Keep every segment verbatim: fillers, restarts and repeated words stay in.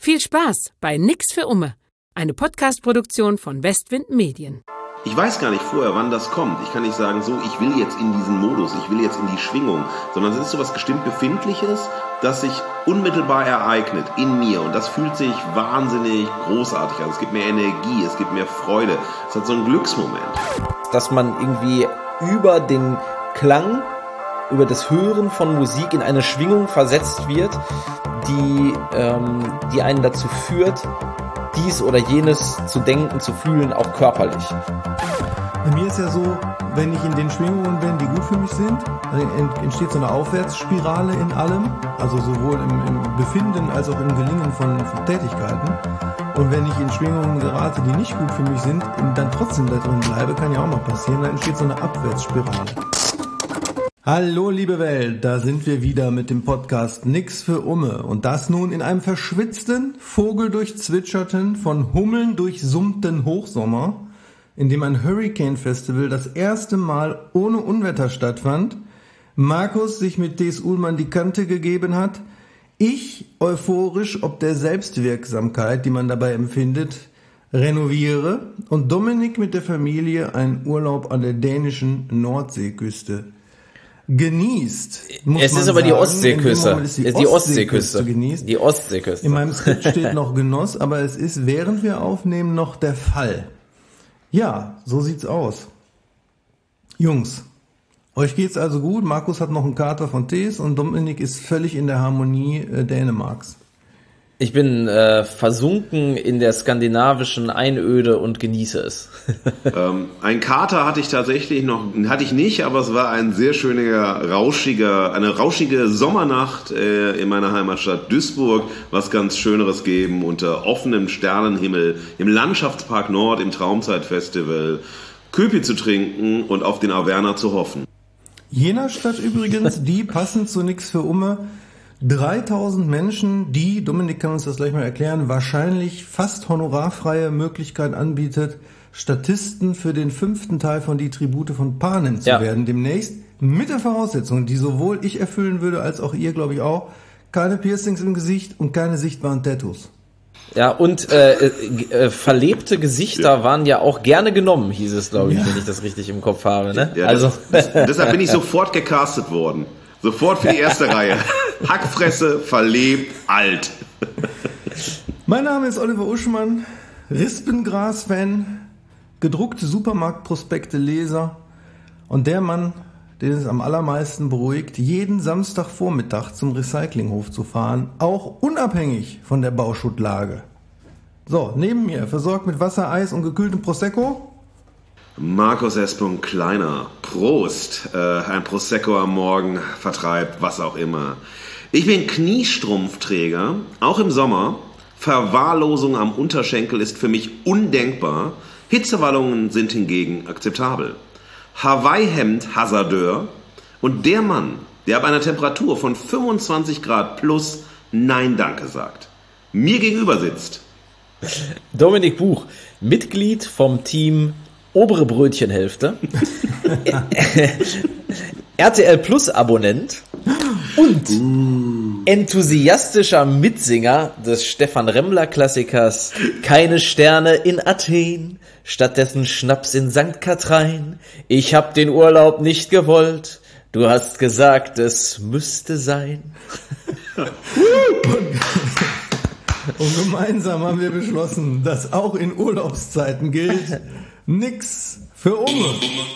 Viel Spaß bei Nix für Umme, eine Podcast-Produktion von Westwind Medien. Ich weiß gar nicht vorher, wann das kommt. Ich kann nicht sagen, so, ich will jetzt in diesen Modus, ich will jetzt in die Schwingung, sondern es ist so was bestimmt Befindliches, das sich unmittelbar ereignet in mir und das fühlt sich wahnsinnig großartig an. Es gibt mir Energie, es gibt mir Freude, es hat so einen Glücksmoment. Dass man irgendwie über den Klang, über das Hören von Musik in eine Schwingung versetzt wird, die, ähm, die einen dazu führt, dies oder jenes zu denken, zu fühlen, auch körperlich. Bei mir ist ja so, wenn ich in den Schwingungen bin, die gut für mich sind, dann entsteht so eine Aufwärtsspirale in allem, also sowohl im, im Befinden als auch im Gelingen von, von Tätigkeiten. Und wenn ich in Schwingungen gerate, die nicht gut für mich sind, und dann trotzdem da drin bleibe, kann ja auch mal passieren, dann entsteht so eine Abwärtsspirale. Hallo liebe Welt, da sind wir wieder mit dem Podcast Nix für Umme und das nun in einem verschwitzten, vogeldurchzwitscherten, von Hummeln durchsummten Hochsommer, in dem ein Hurricane Festival das erste Mal ohne Unwetter stattfand, Markus sich mit Des Uhlmann die Kante gegeben hat, ich euphorisch ob der Selbstwirksamkeit, die man dabei empfindet, renoviere und Dominik mit der Familie einen Urlaub an der dänischen Nordseeküste genießt. Muss es man ist aber sagen. die Ostseeküste. Ist die, die Ostseeküste. Ostseeküste Die Ostseeküste. In meinem Skript steht noch Genoss, aber es ist, während wir aufnehmen, noch der Fall. Ja, so sieht's aus. Jungs, euch geht's also gut. Markus hat noch einen Kater von Tees und Dominik ist völlig in der Harmonie äh, Dänemarks. Ich bin äh, versunken in der skandinavischen Einöde und genieße es. ähm, ein Kater hatte ich tatsächlich noch, hatte ich nicht, aber es war ein sehr schöner, rauschiger, eine rauschige Sommernacht äh, in meiner Heimatstadt Duisburg, was ganz Schöneres geben, unter offenem Sternenhimmel, im Landschaftspark Nord, im Traumzeitfestival, Köpi zu trinken und auf den Averna zu hoffen. Jener Stadt übrigens, die passend zu Nix für Umme, dreitausend Menschen, die, Dominik kann uns das gleich mal erklären, wahrscheinlich fast honorarfreie Möglichkeit anbietet, Statisten für den fünften Teil von Die Tribute von Panem zu ja. werden, demnächst mit der Voraussetzung, die sowohl ich erfüllen würde, als auch ihr, glaube ich auch, keine Piercings im Gesicht und keine sichtbaren Tattoos. Ja, und äh, äh, verlebte Gesichter ja. waren ja auch gerne genommen, hieß es, glaube ich, ja. wenn ich das richtig im Kopf habe. Ne? Ja, also das, das, deshalb bin ich sofort gecastet worden. Sofort für die erste Reihe. Hackfresse, verlebt, alt. Mein Name ist Oliver Uschmann, Rispengras-Fan, gedruckte Supermarktprospekte-Leser und der Mann, den es am allermeisten beruhigt, jeden Samstagvormittag zum Recyclinghof zu fahren, auch unabhängig von der Bauschuttlage. So, neben mir, versorgt mit Wasser, Eis und gekühltem Prosecco, Markus S. Kleiner, Prost, äh, ein Prosecco am Morgen vertreibt, was auch immer. Ich bin Kniestrumpfträger, auch im Sommer. Verwahrlosung am Unterschenkel ist für mich undenkbar. Hitzewallungen sind hingegen akzeptabel. Hawaii-Hemd Hasardeur und der Mann, der ab einer Temperatur von fünfundzwanzig Grad plus Nein Danke sagt, mir gegenüber sitzt. Dominik Buch, Mitglied vom Team Obere Brötchenhälfte, R T L Plus Abonnent und uh. enthusiastischer Mitsinger des Stefan Remmler Klassikers Keine Sterne in Athen, stattdessen Schnaps in Sankt Katharin. Ich hab den Urlaub nicht gewollt, du hast gesagt, es müsste sein. Und gemeinsam haben wir beschlossen, dass auch in Urlaubszeiten gilt, Nix für Umme.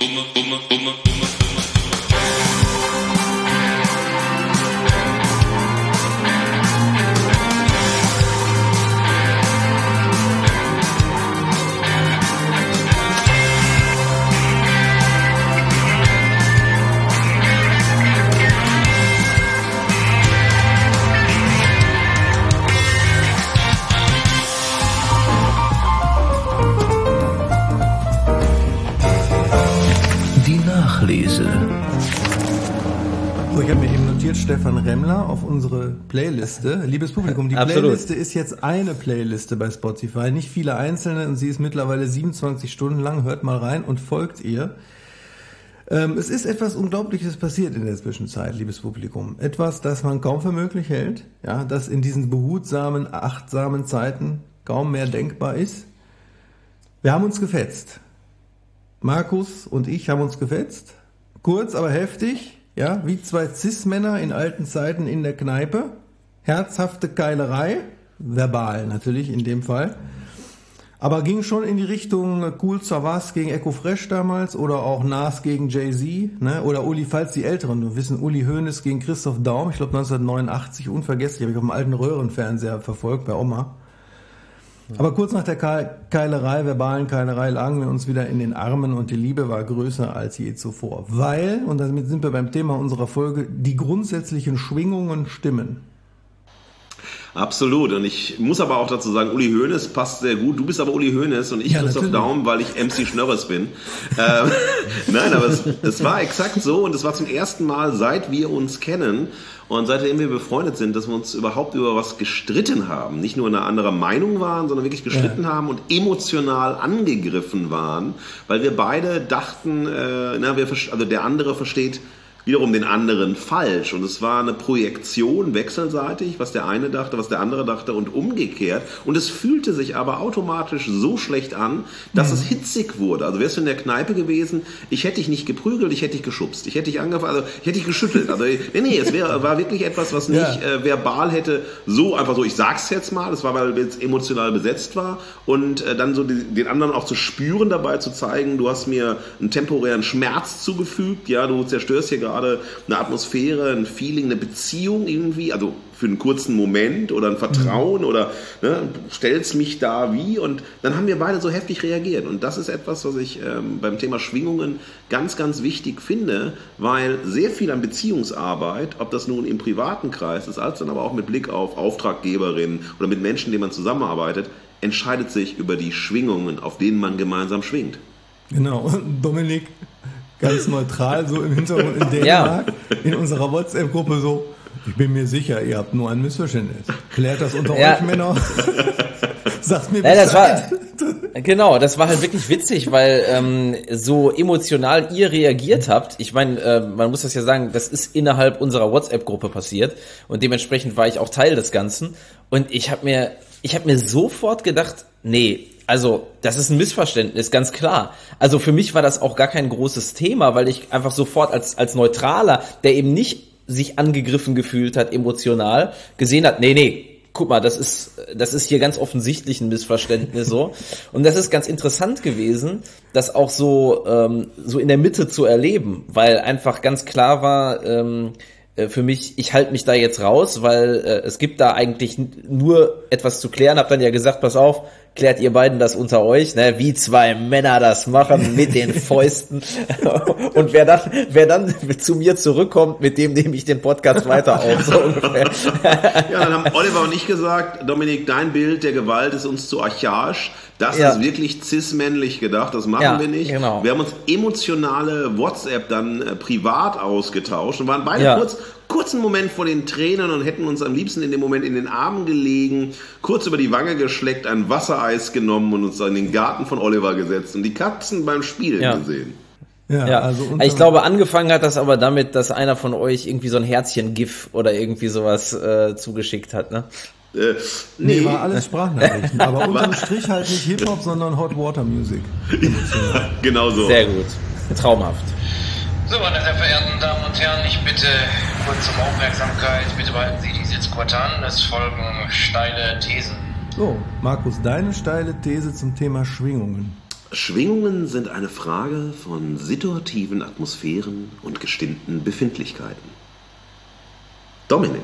Nachlese. So, ich habe mir eben notiert, Stefan Remmler auf unsere Playliste. Liebes Publikum, die Absolut. Playliste ist jetzt eine Playliste bei Spotify, nicht viele einzelne und sie ist mittlerweile siebenundzwanzig Stunden lang. Hört mal rein und folgt ihr. Ähm, es ist etwas Unglaubliches passiert in der Zwischenzeit, liebes Publikum. Etwas, das man kaum für möglich hält, ja, das in diesen behutsamen, achtsamen Zeiten kaum mehr denkbar ist. Wir haben uns gefetzt. Markus und ich haben uns gefetzt. Kurz, aber heftig, ja, wie zwei Cis-Männer in alten Zeiten in der Kneipe. Herzhafte Keilerei, verbal natürlich in dem Fall. Aber ging schon in die Richtung Cool Savas gegen Echo Fresh damals oder auch Nas gegen Jay-Z, ne? Oder Uli, falls die Älteren nur wissen, Uli Hoeneß gegen Christoph Daum, ich glaube neunzehnhundertneunundachtzig, unvergesslich, habe ich auf dem alten Röhrenfernseher verfolgt bei Oma. Aber kurz nach der Keilerei, verbalen Keilerei, lagen wir uns wieder in den Armen und die Liebe war größer als je zuvor. Weil, und damit sind wir beim Thema unserer Folge, die grundsätzlichen Schwingungen stimmen. Absolut. Und ich muss aber auch dazu sagen, Uli Hoeneß passt sehr gut. Du bist aber Uli Hoeneß und ich ja, Christoph natürlich. Daum, weil ich M C Schnörres bin. ähm, nein, aber es, es war exakt so und es war zum ersten Mal, seit wir uns kennen und seitdem wir befreundet sind, dass wir uns überhaupt über was gestritten haben. Nicht nur eine andere Meinung waren, sondern wirklich gestritten ja. haben und emotional angegriffen waren, weil wir beide dachten, äh, na, wir, also der andere versteht wiederum den anderen falsch. Und es war eine Projektion wechselseitig, was der eine dachte, was der andere dachte und umgekehrt. Und es fühlte sich aber automatisch so schlecht an, dass mhm. es hitzig wurde. Also wärst du in der Kneipe gewesen, ich hätte dich nicht geprügelt, ich hätte dich geschubst. Ich hätte dich angefangen, also ich hätte dich geschüttelt. Also nee, nee, es wär, war wirklich etwas, was nicht ja. äh, verbal hätte, so einfach so, ich sag's jetzt mal, das war, weil es emotional besetzt war. Und äh, dann so die, den anderen auch zu spüren dabei, zu zeigen, du hast mir einen temporären Schmerz zugefügt, ja, du zerstörst hier gerade gerade eine Atmosphäre, ein Feeling, eine Beziehung irgendwie, also für einen kurzen Moment oder ein Vertrauen mhm. oder ne, stellst mich da wie und dann haben wir beide so heftig reagiert und das ist etwas, was ich ähm, beim Thema Schwingungen ganz, ganz wichtig finde, weil sehr viel an Beziehungsarbeit, ob das nun im privaten Kreis ist, als dann aber auch mit Blick auf Auftraggeberinnen oder mit Menschen, mit denen man zusammenarbeitet, entscheidet sich über die Schwingungen, auf denen man gemeinsam schwingt. Genau, Dominik, ganz neutral, so im Hintergrund in Dänemark, ja. in unserer WhatsApp-Gruppe so, ich bin mir sicher, ihr habt nur ein Missverständnis. Klärt das unter ja. euch Männer. Sagt mir Bescheid. Ja, das war, genau, das war halt wirklich witzig, weil ähm, so emotional ihr reagiert habt. Ich meine, äh, man muss das ja sagen, das ist innerhalb unserer WhatsApp-Gruppe passiert und dementsprechend war ich auch Teil des Ganzen. Und ich habe mir, ich habe mir sofort gedacht, nee, also das ist ein Missverständnis, ganz klar. Also für mich war das auch gar kein großes Thema, weil ich einfach sofort als als Neutraler, der eben nicht sich angegriffen gefühlt hat, emotional, gesehen hat, nee, nee, guck mal, das ist das ist hier ganz offensichtlich ein Missverständnis so. Und das ist ganz interessant gewesen, das auch so ähm, so in der Mitte zu erleben, weil einfach ganz klar war, ähm, für mich, ich halte mich da jetzt raus, weil äh, es gibt da eigentlich nur etwas zu klären. Hab dann ja gesagt, pass auf, klärt ihr beiden das unter euch, ne, wie zwei Männer das machen mit den Fäusten. Und wer dann, wer dann zu mir zurückkommt, mit dem nehme ich den Podcast weiter auf, so ungefähr. Ja, dann haben Oliver und ich gesagt, Dominik, dein Bild der Gewalt ist uns zu archaisch. Das ja. ist wirklich cis-männlich gedacht, das machen ja, wir nicht. Genau. Wir haben uns emotionale WhatsApp dann äh, privat ausgetauscht und waren beide ja. kurz, kurzen Moment vor den Tränen und hätten uns am liebsten in dem Moment in den Armen gelegen, kurz über die Wange geschleckt, ein Wassereis genommen und uns in den Garten von Oliver gesetzt und die Katzen beim Spielen ja. gesehen. Ja, ja. Also ich glaube, angefangen hat das aber damit, dass einer von euch irgendwie so ein Herzchen-GIF oder irgendwie sowas äh, zugeschickt hat, ne? Äh, nee. nee, war alles Sprachnachrichten, aber unterm Strich halt nicht Hip-Hop, sondern Hot Water Music. Genau so. Sehr gut. Traumhaft. So, meine sehr verehrten Damen und Herren, ich bitte kurz um Aufmerksamkeit. Bitte behalten Sie die Sitzquote an. Es folgen steile Thesen. So, Markus, deine steile These zum Thema Schwingungen. Schwingungen sind eine Frage von situativen Atmosphären und gestimmten Befindlichkeiten. Dominik.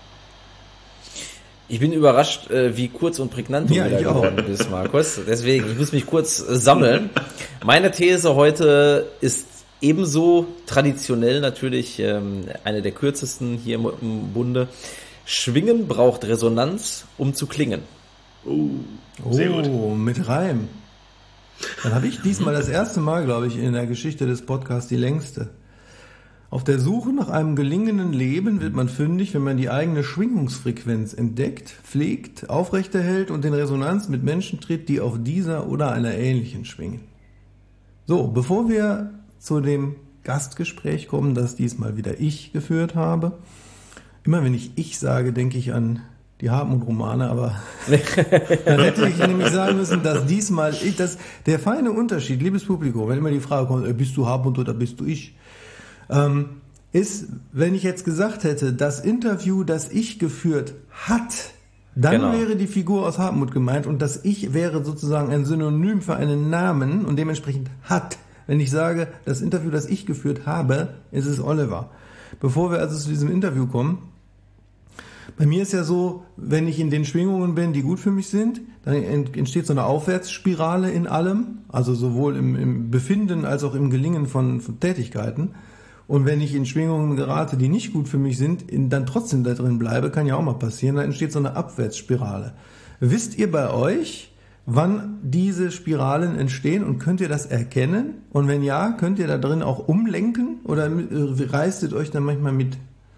Ich bin überrascht, wie kurz und prägnant du ja, wieder geworden bist, Markus. Deswegen, ich muss mich kurz sammeln. Meine These heute ist ebenso traditionell natürlich ähm, eine der kürzesten hier im, im Bunde. Schwingen braucht Resonanz, um zu klingen. Oh, sehr gut. Oh, mit Reim. Dann habe ich diesmal das erste Mal, glaube ich, in der Geschichte des Podcasts die längste. Auf der Suche nach einem gelingenden Leben wird man fündig, wenn man die eigene Schwingungsfrequenz entdeckt, pflegt, aufrechterhält und in Resonanz mit Menschen tritt, die auf dieser oder einer ähnlichen schwingen. So, bevor wir zu dem Gastgespräch kommen, das diesmal wieder ich geführt habe. Immer wenn ich ich sage, denke ich an die Hartmut-Romane, aber dann hätte ich nämlich sagen müssen, dass diesmal ich, das, der feine Unterschied, liebes Publikum, wenn immer die Frage kommt, bist du Hartmut oder bist du ich, ähm, ist, wenn ich jetzt gesagt hätte, das Interview, das ich geführt hat, dann genau. wäre die Figur aus Hartmut gemeint und das Ich wäre sozusagen ein Synonym für einen Namen und dementsprechend hat. Wenn ich sage, das Interview, das ich geführt habe, ist es Oliver. Bevor wir also zu diesem Interview kommen, bei mir ist ja so, wenn ich in den Schwingungen bin, die gut für mich sind, dann entsteht so eine Aufwärtsspirale in allem, also sowohl im, im Befinden als auch im Gelingen von, von Tätigkeiten. Und wenn ich in Schwingungen gerate, die nicht gut für mich sind, in, dann trotzdem da drin bleibe, kann ja auch mal passieren, dann entsteht so eine Abwärtsspirale. Wisst ihr bei euch, wann diese Spiralen entstehen und könnt ihr das erkennen? Und wenn ja, könnt ihr da drin auch umlenken oder äh, reißt ihr euch dann manchmal mit?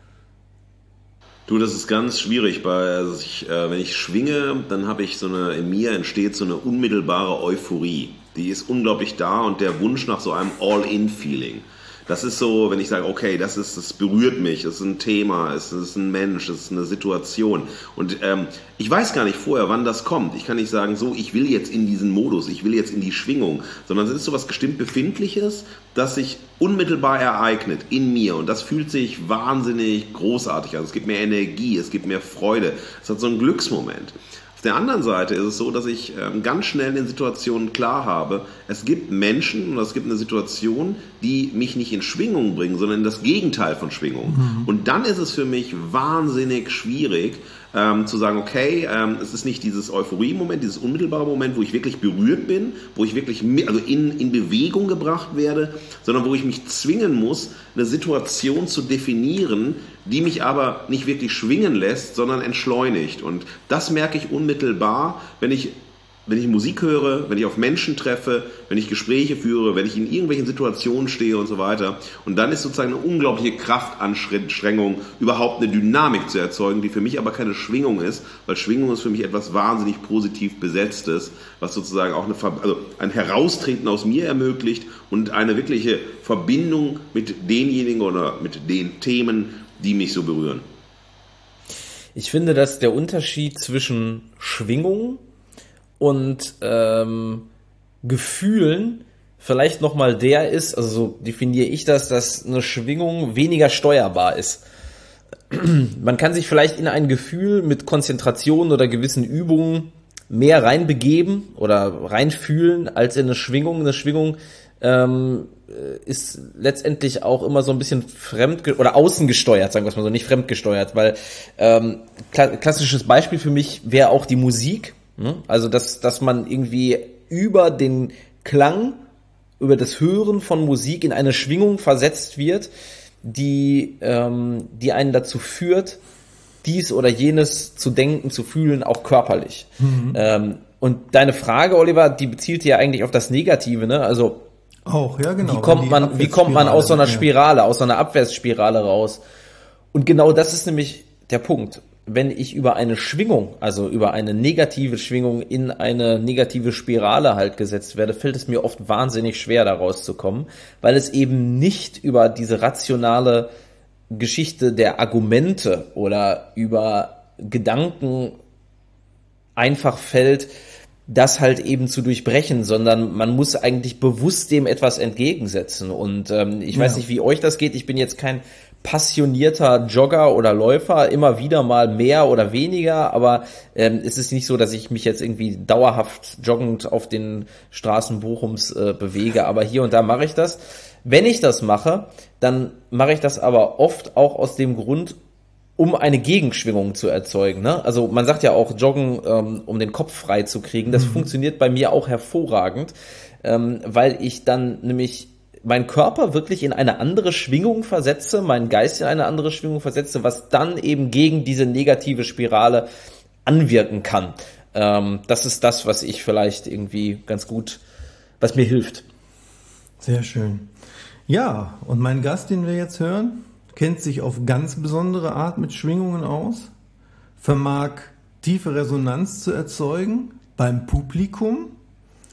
Du, das ist ganz schwierig. Bei, also ich, äh, wenn ich schwinge, dann habe ich so eine, in mir entsteht so eine unmittelbare Euphorie. Die ist unglaublich da und der Wunsch nach so einem All-in-Feeling. Das ist so, wenn ich sage, okay, das ist, das berührt mich, das ist ein Thema, es ist ein Mensch, es ist eine Situation. Und ähm, ich weiß gar nicht vorher, wann das kommt. Ich kann nicht sagen, so, ich will jetzt in diesen Modus, ich will jetzt in die Schwingung, sondern es ist so was bestimmt Befindliches, das sich unmittelbar ereignet in mir. Und das fühlt sich wahnsinnig großartig an. Es gibt mir Energie, es gibt mir Freude. Es hat so einen Glücksmoment. Auf der anderen Seite ist es so, dass ich ähm, ganz schnell in Situationen klar habe, es gibt Menschen und es gibt eine Situation, die mich nicht in Schwingung bringen, sondern in das Gegenteil von Schwingung. Mhm. Und dann ist es für mich wahnsinnig schwierig, ähm, zu sagen, okay, ähm, es ist nicht dieses Euphorie-Moment, dieses unmittelbare Moment, wo ich wirklich berührt bin, wo ich wirklich mit, also in, in Bewegung gebracht werde, sondern wo ich mich zwingen muss, eine Situation zu definieren, die mich aber nicht wirklich schwingen lässt, sondern entschleunigt. Und das merke ich unmittelbar, wenn ich, wenn ich Musik höre, wenn ich auf Menschen treffe, wenn ich Gespräche führe, wenn ich in irgendwelchen Situationen stehe und so weiter. Und dann ist sozusagen eine unglaubliche Kraftanstrengung, überhaupt eine Dynamik zu erzeugen, die für mich aber keine Schwingung ist, weil Schwingung ist für mich etwas wahnsinnig positiv Besetztes, was sozusagen auch eine, also ein Heraustreten aus mir ermöglicht und eine wirkliche Verbindung mit denjenigen oder mit den Themen, die mich so berühren. Ich finde, dass der Unterschied zwischen Schwingung und ähm, Gefühlen vielleicht nochmal der ist, also so definiere ich das, dass eine Schwingung weniger steuerbar ist. Man kann sich vielleicht in ein Gefühl mit Konzentration oder gewissen Übungen mehr reinbegeben oder reinfühlen als in eine Schwingung. Eine Schwingung ähm, ist letztendlich auch immer so ein bisschen fremd oder außengesteuert, sagen wir es mal so, nicht fremdgesteuert, weil ähm, kla- klassisches Beispiel für mich wäre auch die Musik, ne? Also dass dass man irgendwie über den Klang, über das Hören von Musik in eine Schwingung versetzt wird, die ähm, die einen dazu führt, dies oder jenes zu denken, zu fühlen, auch körperlich. Mhm. Ähm, und deine Frage, Oliver, die bezielt ja eigentlich auf das Negative, ne? Also auch, ja, genau. Wie kommt man, wie kommt man aus so einer Spirale, aus so einer Abwärtsspirale raus? Und genau das ist nämlich der Punkt. Wenn ich über eine Schwingung, also über eine negative Schwingung in eine negative Spirale halt gesetzt werde, fällt es mir oft wahnsinnig schwer, da rauszukommen, weil es eben nicht über diese rationale Geschichte der Argumente oder über Gedanken einfach fällt, das halt eben zu durchbrechen, sondern man muss eigentlich bewusst dem etwas entgegensetzen. Und ähm, ich weiß ja. nicht, wie euch das geht. Ich bin jetzt kein passionierter Jogger oder Läufer, immer wieder mal mehr oder weniger, aber ähm, es ist nicht so, dass ich mich jetzt irgendwie dauerhaft joggend auf den Straßen Bochums äh, bewege, aber hier und da mache ich das. Wenn ich das mache, dann mache ich das aber oft auch aus dem Grund, um eine Gegenschwingung zu erzeugen. Ne? Also man sagt ja auch Joggen, ähm, um den Kopf frei zu kriegen. Das mhm. funktioniert bei mir auch hervorragend, ähm, weil ich dann nämlich meinen Körper wirklich in eine andere Schwingung versetze, meinen Geist in eine andere Schwingung versetze, was dann eben gegen diese negative Spirale anwirken kann. Ähm, das ist das, was ich vielleicht irgendwie ganz gut, was mir hilft. Sehr schön. Ja, und mein Gast, den wir jetzt hören, kennt sich auf ganz besondere Art mit Schwingungen aus, vermag tiefe Resonanz zu erzeugen beim Publikum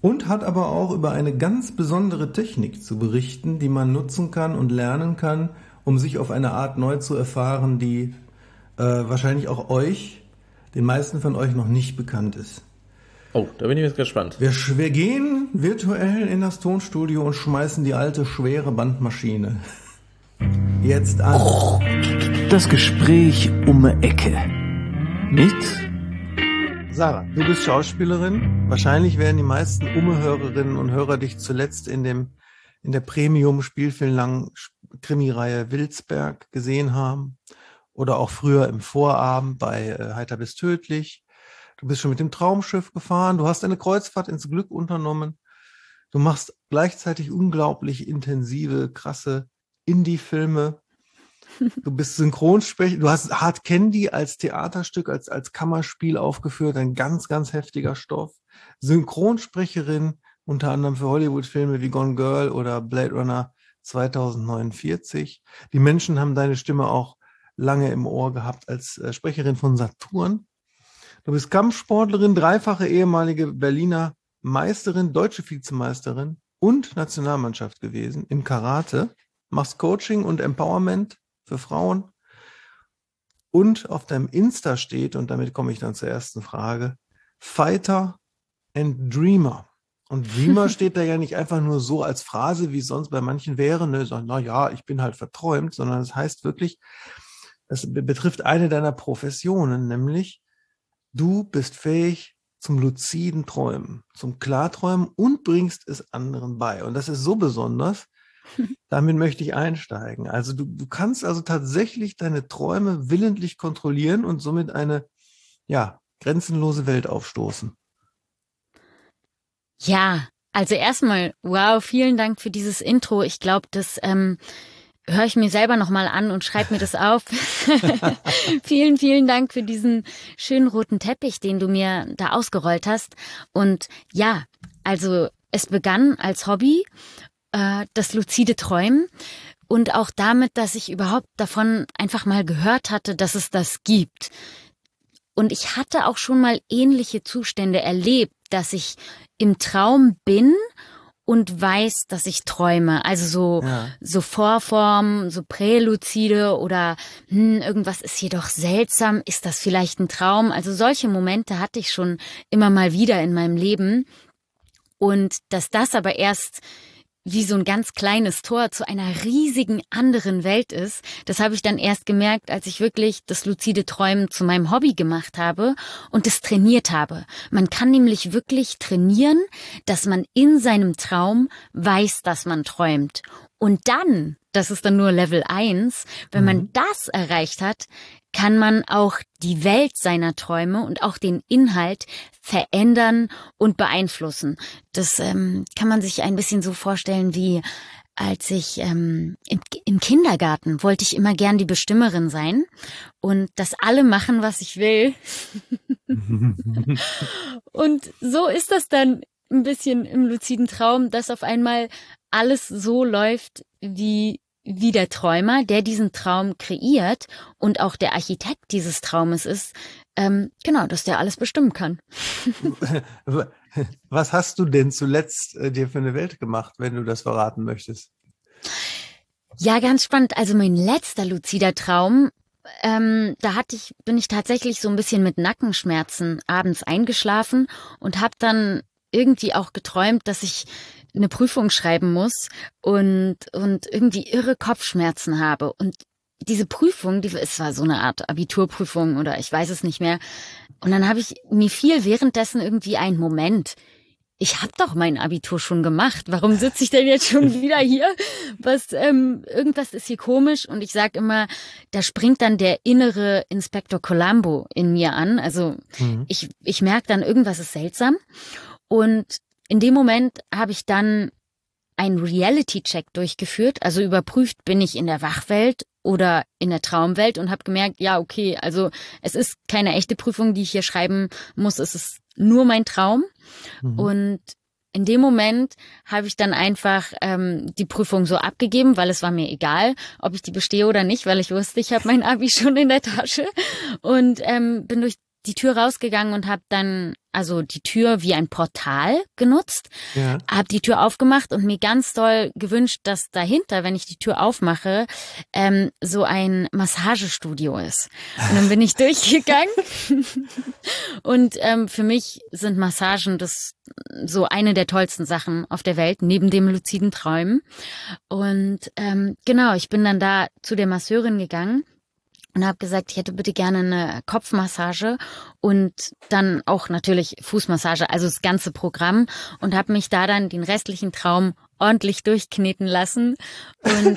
Und hat aber auch über eine ganz besondere Technik zu berichten, die man nutzen kann und lernen kann, um sich auf eine Art neu zu erfahren, die äh, wahrscheinlich auch euch, den meisten von euch, noch nicht bekannt ist. Oh, da bin ich jetzt gespannt. Wir, wir gehen virtuell in das Tonstudio und schmeißen die alte, schwere Bandmaschine jetzt an. Das Gespräch um die Ecke. Mit Sarah, du bist Schauspielerin. Wahrscheinlich werden die meisten Umme-Hörerinnen und Hörer dich zuletzt in dem in der Premium-Spielfilmlangen Krimireihe Wilsberg gesehen haben. Oder auch früher im Vorabend bei äh, Heiter bis tödlich. Du bist schon mit dem Traumschiff gefahren. Du hast eine Kreuzfahrt ins Glück unternommen. Du machst gleichzeitig unglaublich intensive, krasse Indie-Filme. Du bist Synchronsprecher, du hast Hard Candy als Theaterstück, als, als Kammerspiel aufgeführt, ein ganz, ganz heftiger Stoff. Synchronsprecherin, unter anderem für Hollywood-Filme wie Gone Girl oder Blade Runner zweitausendneunundvierzig. Die Menschen haben deine Stimme auch lange im Ohr gehabt als äh, Sprecherin von Saturn. Du bist Kampfsportlerin, dreifache ehemalige Berliner Meisterin, deutsche Vizemeisterin und Nationalmannschaft gewesen im Karate. Machst Coaching und Empowerment für Frauen. Und auf deinem Insta steht, und damit komme ich dann zur ersten Frage, Fighter and Dreamer. Und Dreamer steht da ja nicht einfach nur so als Phrase, wie es sonst bei manchen wäre, ne, so, na ja, ich bin halt verträumt, sondern es heißt wirklich, es betrifft eine deiner Professionen, nämlich du bist fähig zum luziden Träumen, zum Klarträumen und bringst es anderen bei. Und das ist so besonders, damit möchte ich einsteigen. Also du, du kannst also tatsächlich deine Träume willentlich kontrollieren und somit eine, ja, grenzenlose Welt aufstoßen. Ja, also erstmal, wow, vielen Dank für dieses Intro. Ich glaube, das ähm, höre ich mir selber nochmal an und schreibe mir das auf. Vielen, vielen Dank für diesen schönen roten Teppich, den du mir da ausgerollt hast. Und ja, also es begann als Hobby, das luzide Träumen und auch damit, dass ich überhaupt davon einfach mal gehört hatte, dass es das gibt. Und ich hatte auch schon mal ähnliche Zustände erlebt, dass ich im Traum bin und weiß, dass ich träume. Also so, ja. so Vorformen, so präluzide oder hm, irgendwas ist hier doch seltsam, ist das vielleicht ein Traum? Also solche Momente hatte ich schon immer mal wieder in meinem Leben. Und dass das aber erst wie so ein ganz kleines Tor zu einer riesigen anderen Welt ist, das habe ich dann erst gemerkt, als ich wirklich das luzide Träumen zu meinem Hobby gemacht habe und es trainiert habe. Man kann nämlich wirklich trainieren, dass man in seinem Traum weiß, dass man träumt. Und dann, das ist dann nur Level eins, wenn man das erreicht hat, kann man auch die Welt seiner Träume und auch den Inhalt verändern und beeinflussen. Das ähm, kann man sich ein bisschen so vorstellen wie, als ich ähm, im, im Kindergarten wollte ich immer gern die Bestimmerin sein und dass alle machen, was ich will. Und so ist das dann ein bisschen im luziden Traum, dass auf einmal alles so läuft, wie wie der Träumer, der diesen Traum kreiert und auch der Architekt dieses Traumes ist, ähm, genau, dass der alles bestimmen kann. Was hast du denn zuletzt äh, dir für eine Welt gemacht, wenn du das verraten möchtest? Ja, ganz spannend. Also mein letzter luzider Traum, ähm, da hatte ich, bin ich tatsächlich so ein bisschen mit Nackenschmerzen abends eingeschlafen und habe dann irgendwie auch geträumt, dass ich eine Prüfung schreiben muss und und irgendwie irre Kopfschmerzen habe. Und diese Prüfung, die, es war so eine Art Abiturprüfung oder ich weiß es nicht mehr. Und dann habe ich, mir fiel währenddessen irgendwie ein Moment. Ich habe doch mein Abitur schon gemacht. Warum sitze ich denn jetzt schon wieder hier? Was, ähm, irgendwas ist hier komisch. Und ich sage immer, da springt dann der innere Inspektor Columbo in mir an. Also mhm. ich ich merke dann, irgendwas ist seltsam. Und in dem Moment habe ich dann einen Reality-Check durchgeführt, also überprüft, bin ich in der Wachwelt oder in der Traumwelt und habe gemerkt, ja, okay, also es ist keine echte Prüfung, die ich hier schreiben muss, es ist nur mein Traum. Mhm. Und in dem Moment habe ich dann einfach ähm, die Prüfung so abgegeben, weil es war mir egal, ob ich die bestehe oder nicht, weil ich wusste, ich habe mein Abi schon in der Tasche und ähm, bin durch die Tür rausgegangen und habe dann also die Tür wie ein Portal genutzt, Ja. habe die Tür aufgemacht und mir ganz doll gewünscht, dass dahinter, wenn ich die Tür aufmache, ähm, so ein Massagestudio ist. Und dann bin ich durchgegangen und ähm, für mich sind Massagen das so eine der tollsten Sachen auf der Welt, neben dem luziden Träumen. Und ähm, genau, ich bin dann da zu der Masseurin gegangen und habe gesagt, ich hätte bitte gerne eine Kopfmassage und dann auch natürlich Fußmassage, also das ganze Programm, und habe mich da dann den restlichen Traum ordentlich durchkneten lassen. Und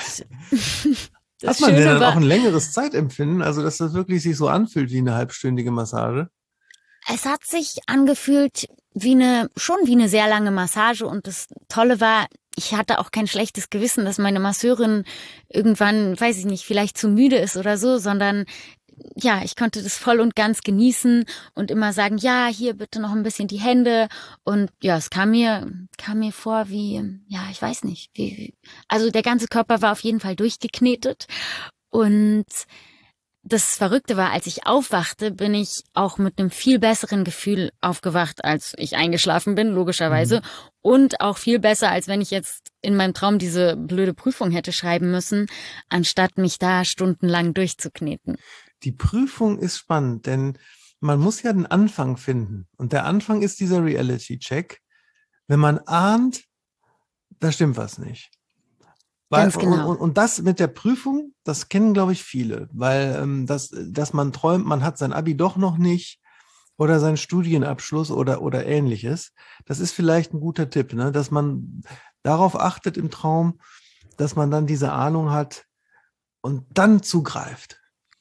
das Hat man denn Schöne dann war, auch ein längeres Zeitempfinden, also dass das wirklich sich so anfühlt wie eine halbstündige Massage? es hat sich angefühlt wie eine, schon wie eine sehr lange Massage, und das Tolle war, ich hatte auch kein schlechtes Gewissen, dass meine Masseurin irgendwann, weiß ich nicht, vielleicht zu müde ist oder so, sondern ja, ich konnte das voll und ganz genießen und immer sagen, ja, hier bitte noch ein bisschen die Hände. Und ja, es kam mir, kam mir vor wie, ja, ich weiß nicht, wie, wie, also der ganze Körper war auf jeden Fall durchgeknetet. Und das Verrückte war, als ich aufwachte, bin ich auch mit einem viel besseren Gefühl aufgewacht, als ich eingeschlafen bin, logischerweise. Mhm. Und auch viel besser, als wenn ich jetzt in meinem Traum diese blöde Prüfung hätte schreiben müssen, anstatt mich da stundenlang durchzukneten. Die Prüfung ist spannend, denn man muss ja den Anfang finden. Und der Anfang ist dieser Reality-Check. Wenn man ahnt, da stimmt was nicht. Weil, Ganz genau. und, und das mit der Prüfung, das kennen, glaube ich, viele. Weil ähm, das, dass man träumt, man hat sein Abi doch noch nicht oder seinen Studienabschluss oder, oder ähnliches. Das ist vielleicht ein guter Tipp, ne? Dass man darauf achtet im Traum, dass man dann diese Ahnung hat und dann zugreift.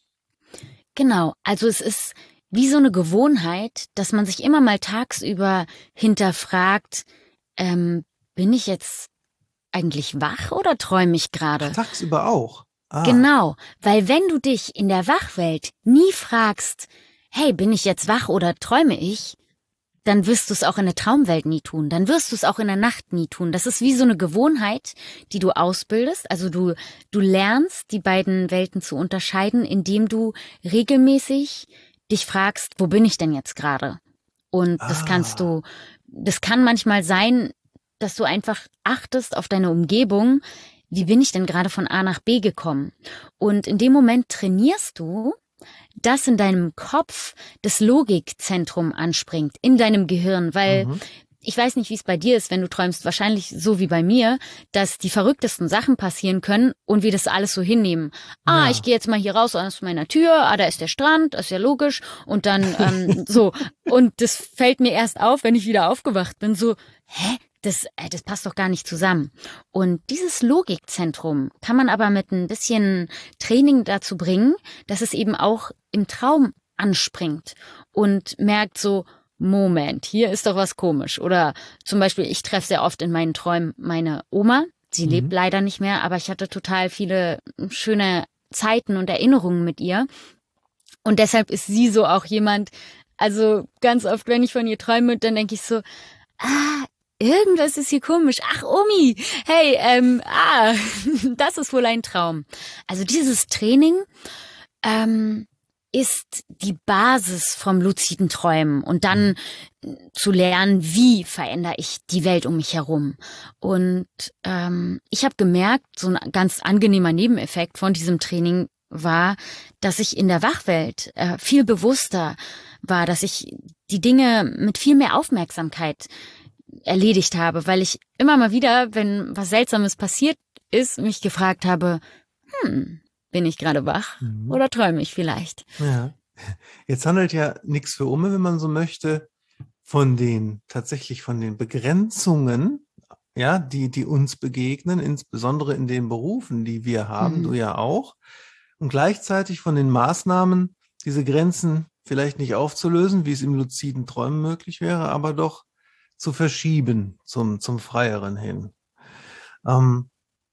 Genau, also es ist wie so eine Gewohnheit, dass man sich immer mal tagsüber hinterfragt, ähm, bin ich jetzt eigentlich wach oder träume ich gerade? Tagsüber auch. Ah. Genau, weil wenn du dich in der Wachwelt nie fragst, hey, bin ich jetzt wach oder träume ich, dann wirst du es auch in der Traumwelt nie tun. Dann wirst du es auch in der Nacht nie tun. Das ist wie so eine Gewohnheit, die du ausbildest. Also du, du lernst, die beiden Welten zu unterscheiden, indem du regelmäßig dich fragst, wo bin ich denn jetzt gerade? Und Ah. das kannst du, das kann manchmal sein, dass du einfach achtest auf deine Umgebung. Wie bin ich denn gerade von A nach B gekommen? Und in dem Moment trainierst du, dass in deinem Kopf das Logikzentrum anspringt, in deinem Gehirn, weil mhm. ich weiß nicht, wie es bei dir ist, wenn du träumst, wahrscheinlich so wie bei mir, dass die verrücktesten Sachen passieren können und wir das alles so hinnehmen. Ah, ja. Ich gehe jetzt mal hier raus aus meiner Tür, ah, da ist der Strand, das ist ja logisch, und dann ähm, so. Und das fällt mir erst auf, wenn ich wieder aufgewacht bin, so, hä? Das, das passt doch gar nicht zusammen. Und dieses Logikzentrum kann man aber mit ein bisschen Training dazu bringen, dass es eben auch im Traum anspringt und merkt so, Moment, hier ist doch was komisch. Oder zum Beispiel, ich treffe sehr oft in meinen Träumen meine Oma. Sie mhm. lebt leider nicht mehr, aber ich hatte total viele schöne Zeiten und Erinnerungen mit ihr. Und deshalb ist sie so auch jemand, also ganz oft, wenn ich von ihr träume, dann denke ich so, ah, irgendwas ist hier komisch. Ach, Omi, hey, ähm, ah, das ist wohl ein Traum. Also dieses Training ähm, ist die Basis vom luziden Träumen und dann zu lernen, wie verändere ich die Welt um mich herum. Und ähm, ich habe gemerkt, so ein ganz angenehmer Nebeneffekt von diesem Training war, dass ich in der Wachwelt äh, viel bewusster war, dass ich die Dinge mit viel mehr Aufmerksamkeit erledigt habe, weil ich immer mal wieder, wenn was Seltsames passiert ist, mich gefragt habe, hm, bin ich gerade wach mhm. oder träume ich vielleicht? Ja. Jetzt handelt ja nichts für Umme, wenn man so möchte, von den, tatsächlich von den Begrenzungen, ja, die, die uns begegnen, insbesondere in den Berufen, die wir haben, mhm. du ja auch, und gleichzeitig von den Maßnahmen, diese Grenzen vielleicht nicht aufzulösen, wie es im luziden Träumen möglich wäre, aber doch zu verschieben zum, zum Freieren hin. Ähm,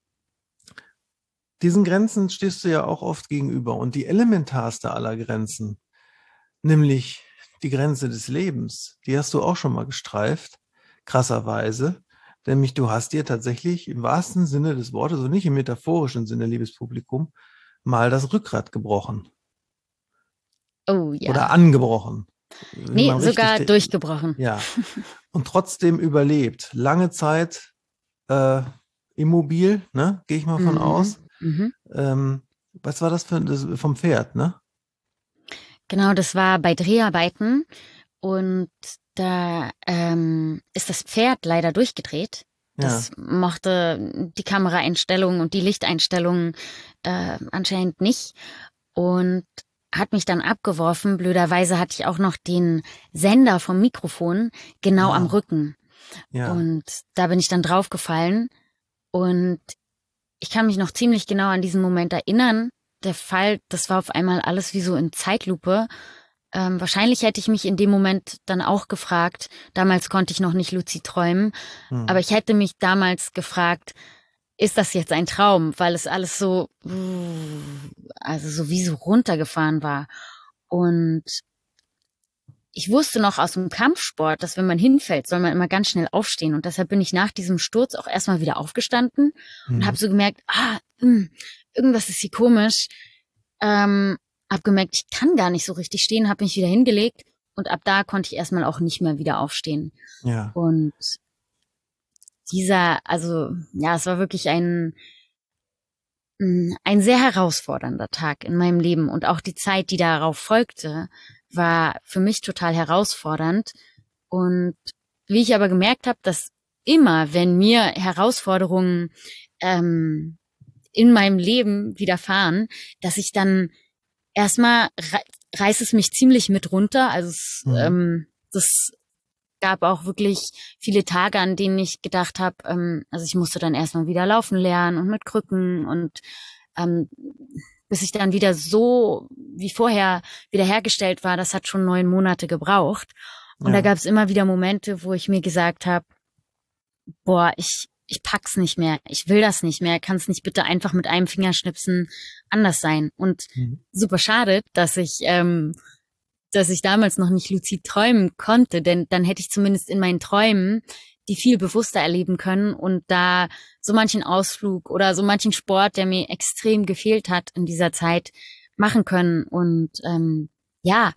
diesen Grenzen stehst du ja auch oft gegenüber. Und die elementarste aller Grenzen, nämlich die Grenze des Lebens, die hast du auch schon mal gestreift, krasserweise. Nämlich du hast dir tatsächlich im wahrsten Sinne des Wortes und nicht im metaphorischen Sinne, liebes Publikum, mal das Rückgrat gebrochen. Oh ja. Oder angebrochen. Nee, Mal sogar richtig- durchgebrochen. Ja. Und trotzdem überlebt. Lange Zeit äh, immobil, ne? Gehe ich mal von Mhm. aus. Mhm. Ähm, was war das für das, vom Pferd, ne? Genau, das war bei Dreharbeiten und da ähm, ist das Pferd leider durchgedreht. Das mochte die Kameraeinstellungen und die Lichteinstellungen äh, anscheinend nicht und hat mich dann abgeworfen. Blöderweise hatte ich auch noch den Sender vom Mikrofon genau Ah. am Rücken. Ja. Und da bin ich dann draufgefallen und ich kann mich noch ziemlich genau an diesen Moment erinnern. Der Fall, das war auf einmal alles wie so in Zeitlupe. Ähm, wahrscheinlich hätte ich mich in dem Moment dann auch gefragt, damals konnte ich noch nicht luzid träumen, Hm. aber ich hätte mich damals gefragt, ist das jetzt ein Traum? Weil es alles so, also so wie so runtergefahren war. Und ich wusste noch aus dem Kampfsport, dass wenn man hinfällt, soll man immer ganz schnell aufstehen. Und deshalb bin ich nach diesem Sturz auch erstmal wieder aufgestanden und Mhm. habe so gemerkt, ah, mh, irgendwas ist hier komisch. Ähm, hab gemerkt, ich kann gar nicht so richtig stehen, habe mich wieder hingelegt und ab da konnte ich erstmal auch nicht mehr wieder aufstehen. Ja. Und dieser, also ja, es war wirklich ein mh, ein sehr herausfordernder Tag in meinem Leben und auch die Zeit, die darauf folgte, war für mich total herausfordernd. Und wie ich aber gemerkt habe, dass immer, wenn mir Herausforderungen ähm, in meinem Leben widerfahren, dass ich dann erstmal re reißt es mich ziemlich mit runter. Also es, Mhm. ähm, das gab auch wirklich viele Tage, an denen ich gedacht habe, ähm, also ich musste dann erstmal wieder laufen lernen und mit Krücken und ähm, bis ich dann wieder so wie vorher wiederhergestellt war, das hat schon neun Monate gebraucht. Und Ja. da gab es immer wieder Momente, wo ich mir gesagt habe, boah, ich ich pack's nicht mehr, ich will das nicht mehr, kann es nicht bitte einfach mit einem Fingerschnipsen anders sein. Und Mhm. super schade, dass ich ähm, dass ich damals noch nicht luzid träumen konnte, denn dann hätte ich zumindest in meinen Träumen die viel bewusster erleben können und da so manchen Ausflug oder so manchen Sport, der mir extrem gefehlt hat in dieser Zeit, machen können. Und ähm, ja,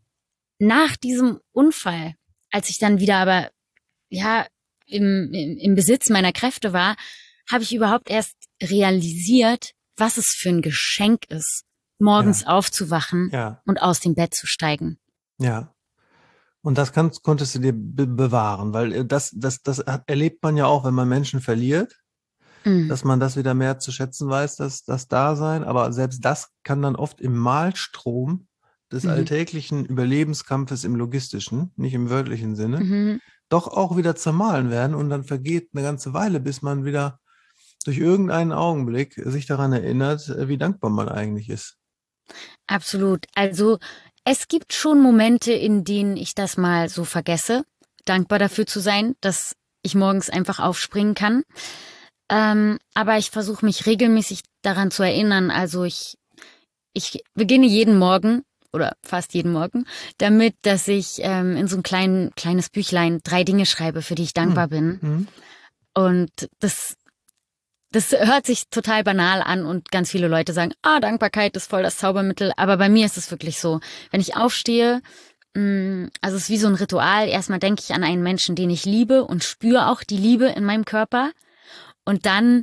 nach diesem Unfall, als ich dann wieder aber ja im, im, im Besitz meiner Kräfte war, habe ich überhaupt erst realisiert, was es für ein Geschenk ist, morgens aufzuwachen Ja. und aus dem Bett zu steigen. Ja. Und das kannst, konntest du dir be bewahren, weil äh, das, das, das hat, erlebt man ja auch, wenn man Menschen verliert, Mhm. dass man das wieder mehr zu schätzen weiß, dass das Dasein. Aber selbst das kann dann oft im Malstrom des Mhm. alltäglichen Überlebenskampfes im logistischen, nicht im wörtlichen Sinne, Mhm. doch auch wieder zermahlen werden und dann vergeht eine ganze Weile, bis man wieder durch irgendeinen Augenblick sich daran erinnert, äh, wie dankbar man eigentlich ist. Absolut. Also es gibt schon Momente, in denen ich das mal so vergesse, dankbar dafür zu sein, dass ich morgens einfach aufspringen kann. Ähm, aber ich versuche mich regelmäßig daran zu erinnern. Also ich, ich beginne jeden Morgen oder fast jeden Morgen damit, dass ich ähm, in so ein klein, kleines Büchlein drei Dinge schreibe, für die ich dankbar bin. Mhm. Und das, das hört sich total banal an und ganz viele Leute sagen, ah, Dankbarkeit ist voll das Zaubermittel. Aber bei mir ist es wirklich so. Wenn ich aufstehe, mh, also es ist wie so ein Ritual. Erstmal denke ich an einen Menschen, den ich liebe und spüre auch die Liebe in meinem Körper. Und dann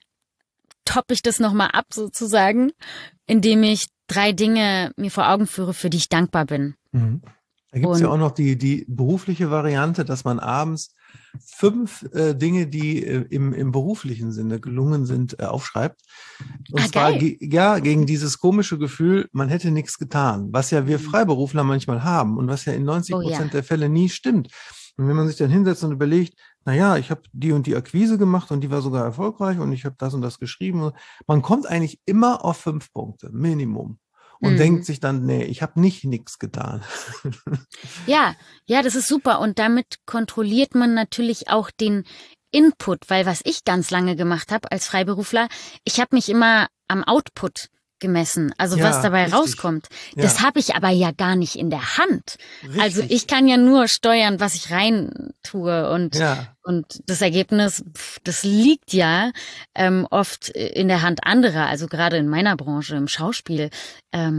toppe ich das nochmal ab sozusagen, indem ich drei Dinge mir vor Augen führe, für die ich dankbar bin. Mhm. Da gibt es ja Und- auch noch die, die berufliche Variante, dass man abends fünf äh, Dinge, die äh, im, im beruflichen Sinne gelungen sind, äh, aufschreibt. Und Ah, zwar geil. ge ja, gegen dieses komische Gefühl, man hätte nichts getan, was ja wir Freiberufler manchmal haben und was ja in neunzig Oh ja. Prozent der Fälle nie stimmt. Und wenn man sich dann hinsetzt und überlegt, naja, ich habe die und die Akquise gemacht und die war sogar erfolgreich und ich habe das und das geschrieben. Man kommt eigentlich immer auf fünf Punkte, Minimum. Und Mhm. denkt sich dann, nee, ich habe nicht nichts getan. Ja, ja, das ist super. Und damit kontrolliert man natürlich auch den Input, weil was ich ganz lange gemacht habe als Freiberufler, ich habe mich immer am Output gemessen, also Ja, was dabei richtig. rauskommt. Ja. Das habe ich aber ja gar nicht in der Hand. Also Richtig. ich kann ja nur steuern, was ich rein tue und Ja. und das Ergebnis, pf, das liegt ja ähm, oft in der Hand anderer, also gerade in meiner Branche, im Schauspiel. Ähm,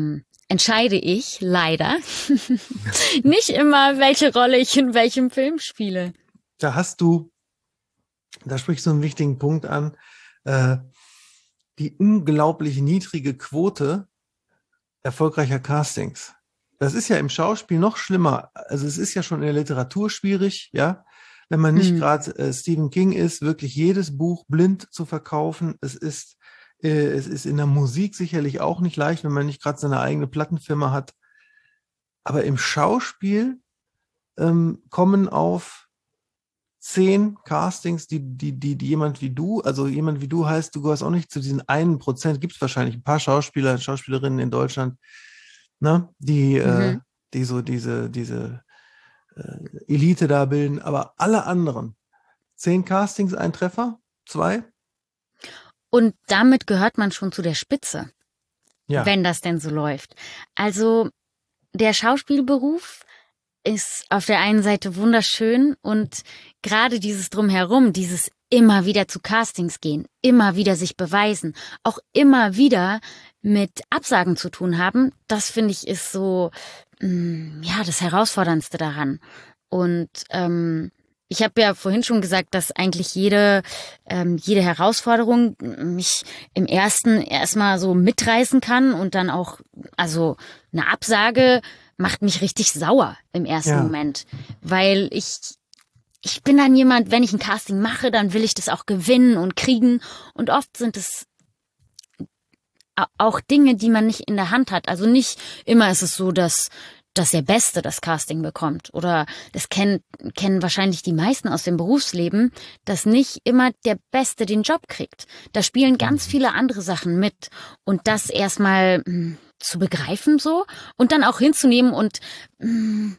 entscheide ich leider nicht immer, welche Rolle ich in welchem Film spiele. Da hast du, da sprichst du einen wichtigen Punkt an, äh, die unglaublich niedrige Quote erfolgreicher Castings. Das ist ja im Schauspiel noch schlimmer. Also es ist ja schon in der Literatur schwierig, ja, wenn man nicht Hm. gerade äh, Stephen King ist, wirklich jedes Buch blind zu verkaufen. Es ist, äh, es ist in der Musik sicherlich auch nicht leicht, wenn man nicht gerade seine eigene Plattenfirma hat. Aber im Schauspiel ähm, kommen auf zehn Castings, die, die, die, die jemand wie du, also jemand wie du heißt, du gehörst auch nicht zu diesen einen Prozent, gibt es wahrscheinlich ein paar Schauspieler, Schauspielerinnen in Deutschland, ne, die, Mhm. äh, die so diese, diese äh, Elite da bilden, aber alle anderen, zehn Castings, ein Treffer, zwei? Und damit gehört man schon zu der Spitze, Ja. wenn das denn so läuft. Also der Schauspielberuf ist auf der einen Seite wunderschön und gerade dieses Drumherum, dieses immer wieder zu Castings gehen, immer wieder sich beweisen, auch immer wieder mit Absagen zu tun haben, das finde ich ist so, mh, ja, das Herausforderndste daran. Und ähm, ich habe ja vorhin schon gesagt, dass eigentlich jede ähm, jede Herausforderung mich im ersten erstmal so mitreißen kann und dann auch, also eine Absage macht mich richtig sauer im ersten Ja. Moment, weil ich ich bin dann jemand, wenn ich ein Casting mache, dann will ich das auch gewinnen und kriegen und oft sind es a- auch Dinge, die man nicht in der Hand hat. Also nicht immer ist es so, dass dass der Beste das Casting bekommt oder das kennen kennen wahrscheinlich die meisten aus dem Berufsleben, dass nicht immer der Beste den Job kriegt. Da spielen ganz viele andere Sachen mit und das erstmal mh, zu begreifen so und dann auch hinzunehmen und mh,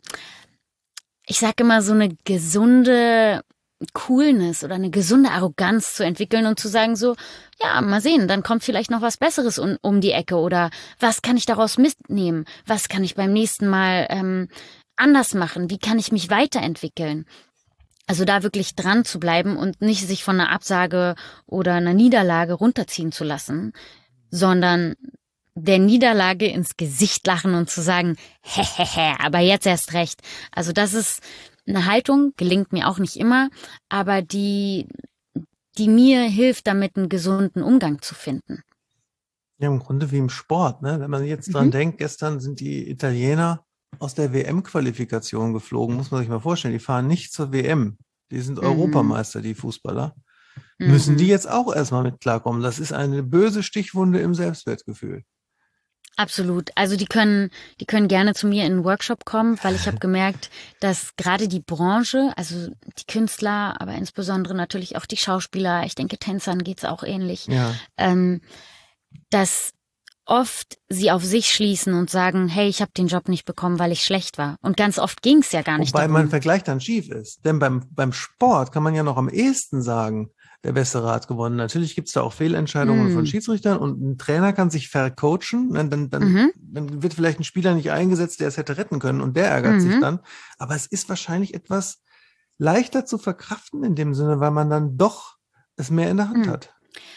ich sage immer so eine gesunde Coolness oder eine gesunde Arroganz zu entwickeln und zu sagen so, ja, mal sehen, dann kommt vielleicht noch was Besseres um, um die Ecke oder was kann ich daraus mitnehmen? Was kann ich beim nächsten Mal ähm, anders machen? Wie kann ich mich weiterentwickeln? Also da wirklich dran zu bleiben und nicht sich von einer Absage oder einer Niederlage runterziehen zu lassen, sondern der Niederlage ins Gesicht lachen und zu sagen, hehehe, aber jetzt erst recht. Also das ist eine Haltung, gelingt mir auch nicht immer, aber die, die mir hilft, damit einen gesunden Umgang zu finden. Ja, im Grunde wie im Sport, ne? Wenn man jetzt dran Mhm. denkt, gestern sind die Italiener aus der W M-Qualifikation geflogen, muss man sich mal vorstellen, die fahren nicht zur W M. Die sind Mhm. Europameister, die Fußballer. Müssen Mhm. die jetzt auch erstmal mit klarkommen? Das ist eine böse Stichwunde im Selbstwertgefühl. Absolut. Also die können, die können gerne zu mir in einen Workshop kommen, weil ich habe gemerkt, dass gerade die Branche, also die Künstler, aber insbesondere natürlich auch die Schauspieler, ich denke Tänzern geht's auch ähnlich, Ja. ähm, dass oft sie auf sich schließen und sagen, hey, ich habe den Job nicht bekommen, weil ich schlecht war. Und ganz oft ging's ja gar nicht Wobei darum. mein Vergleich dann schief ist. Denn beim, beim Sport kann man ja noch am ehesten sagen, der Bessere hat gewonnen. Natürlich gibt es da auch Fehlentscheidungen Hm. von Schiedsrichtern und ein Trainer kann sich vercoachen. Dann, dann, dann, Mhm. dann wird vielleicht ein Spieler nicht eingesetzt, der es hätte retten können und der ärgert Mhm. sich dann. Aber es ist wahrscheinlich etwas leichter zu verkraften in dem Sinne, weil man dann doch es mehr in der Hand Hm. hat.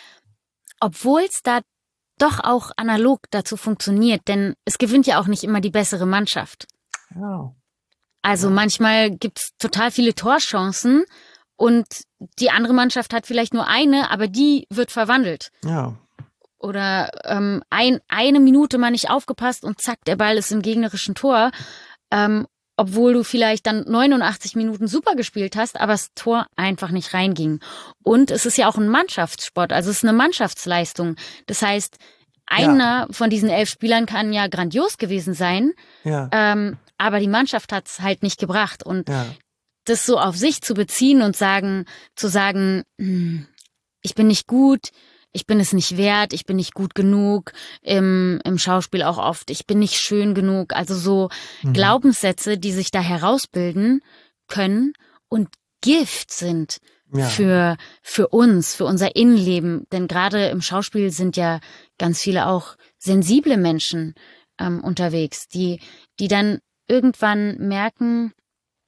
Obwohl es da doch auch analog dazu funktioniert, denn es gewinnt ja auch nicht immer die bessere Mannschaft. Ja. Also Ja. manchmal gibt's total viele Torchancen und die andere Mannschaft hat vielleicht nur eine, aber die wird verwandelt. Ja. Oder ähm, ein, eine Minute mal nicht aufgepasst und zack, der Ball ist im gegnerischen Tor. Ähm, obwohl du vielleicht dann neunundachtzig Minuten super gespielt hast, aber das Tor einfach nicht reinging. Und es ist ja auch ein Mannschaftssport, also es ist eine Mannschaftsleistung. Das heißt, einer von diesen elf Spielern kann ja grandios gewesen sein, Ja. ähm, aber die Mannschaft hat's halt nicht gebracht. Und Ja. das so auf sich zu beziehen und sagen, zu sagen, hm, ich bin nicht gut, ich bin es nicht wert, ich bin nicht gut genug, im, im Schauspiel auch oft, ich bin nicht schön genug, also so Mhm. Glaubenssätze, die sich da herausbilden können und Gift sind Ja. für, für uns, für unser Innenleben, denn gerade im Schauspiel sind ja ganz viele auch sensible Menschen ähm, unterwegs, die, die dann irgendwann merken,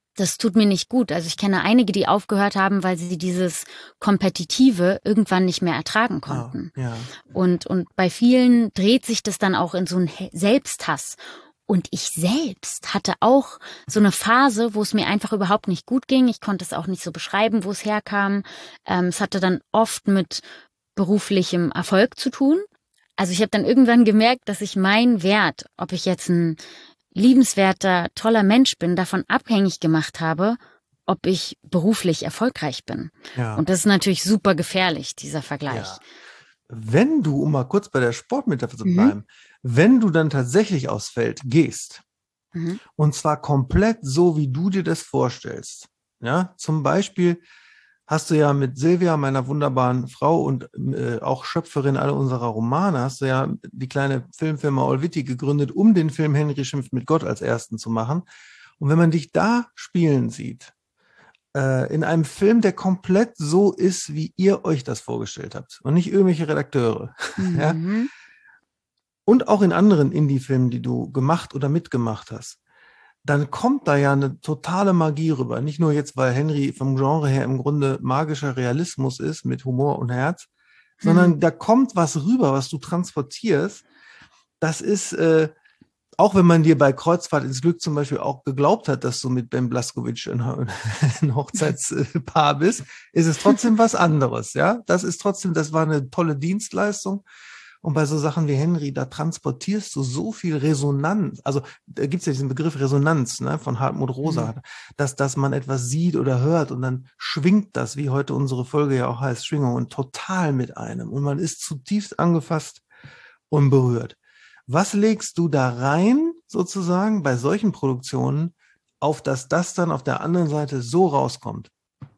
das tut mir nicht gut. Also ich kenne einige, die aufgehört haben, weil sie dieses Kompetitive irgendwann nicht mehr ertragen konnten. Ah, ja. Und, und bei vielen dreht sich das dann auch in so einen He- Selbsthass. Und ich selbst hatte auch so eine Phase, wo es mir einfach überhaupt nicht gut ging. Ich konnte es auch nicht so beschreiben, wo es herkam. Ähm, es hatte dann oft mit beruflichem Erfolg zu tun. Also ich habe dann irgendwann gemerkt, dass ich meinen Wert, ob ich jetzt ein liebenswerter, toller Mensch bin, davon abhängig gemacht habe, ob ich beruflich erfolgreich bin. Ja. Und das ist natürlich super gefährlich, dieser Vergleich. Ja. Wenn du, um mal kurz bei der Sportmetapher zu Mhm. bleiben, wenn du dann tatsächlich aufs Feld gehst, Mhm. und zwar komplett so, wie du dir das vorstellst, ja, zum Beispiel hast du ja mit Silvia, meiner wunderbaren Frau und äh, auch Schöpferin aller unserer Romane, hast du ja die kleine Filmfirma Olvitti gegründet, um den Film Henry schimpft mit Gott als ersten zu machen. Und wenn man dich da spielen sieht, äh, in einem Film, der komplett so ist, wie ihr euch das vorgestellt habt und nicht irgendwelche Redakteure, ja, Mhm. und auch in anderen Indie-Filmen, die du gemacht oder mitgemacht hast, dann kommt da ja eine totale Magie rüber. Nicht nur jetzt, weil Henry vom Genre her im Grunde magischer Realismus ist mit Humor und Herz, sondern da kommt was rüber, was du transportierst. Das ist, äh, auch wenn man dir bei Kreuzfahrt ins Glück zum Beispiel auch geglaubt hat, dass du mit Ben Blazkowicz ein, ein Hochzeitspaar bist, ist es trotzdem was anderes, ja. Das ist trotzdem, das war eine tolle Dienstleistung. Und bei so Sachen wie Henry, da transportierst du so viel Resonanz. Also da gibt es ja diesen Begriff Resonanz, ne, von Hartmut Rosa, mhm. dass, dass man etwas sieht oder hört und dann schwingt das, wie heute unsere Folge ja auch heißt, Schwingung, und total mit einem. Und man ist zutiefst angefasst und berührt. Was legst du da rein, sozusagen, bei solchen Produktionen, auf dass das dann auf der anderen Seite so rauskommt?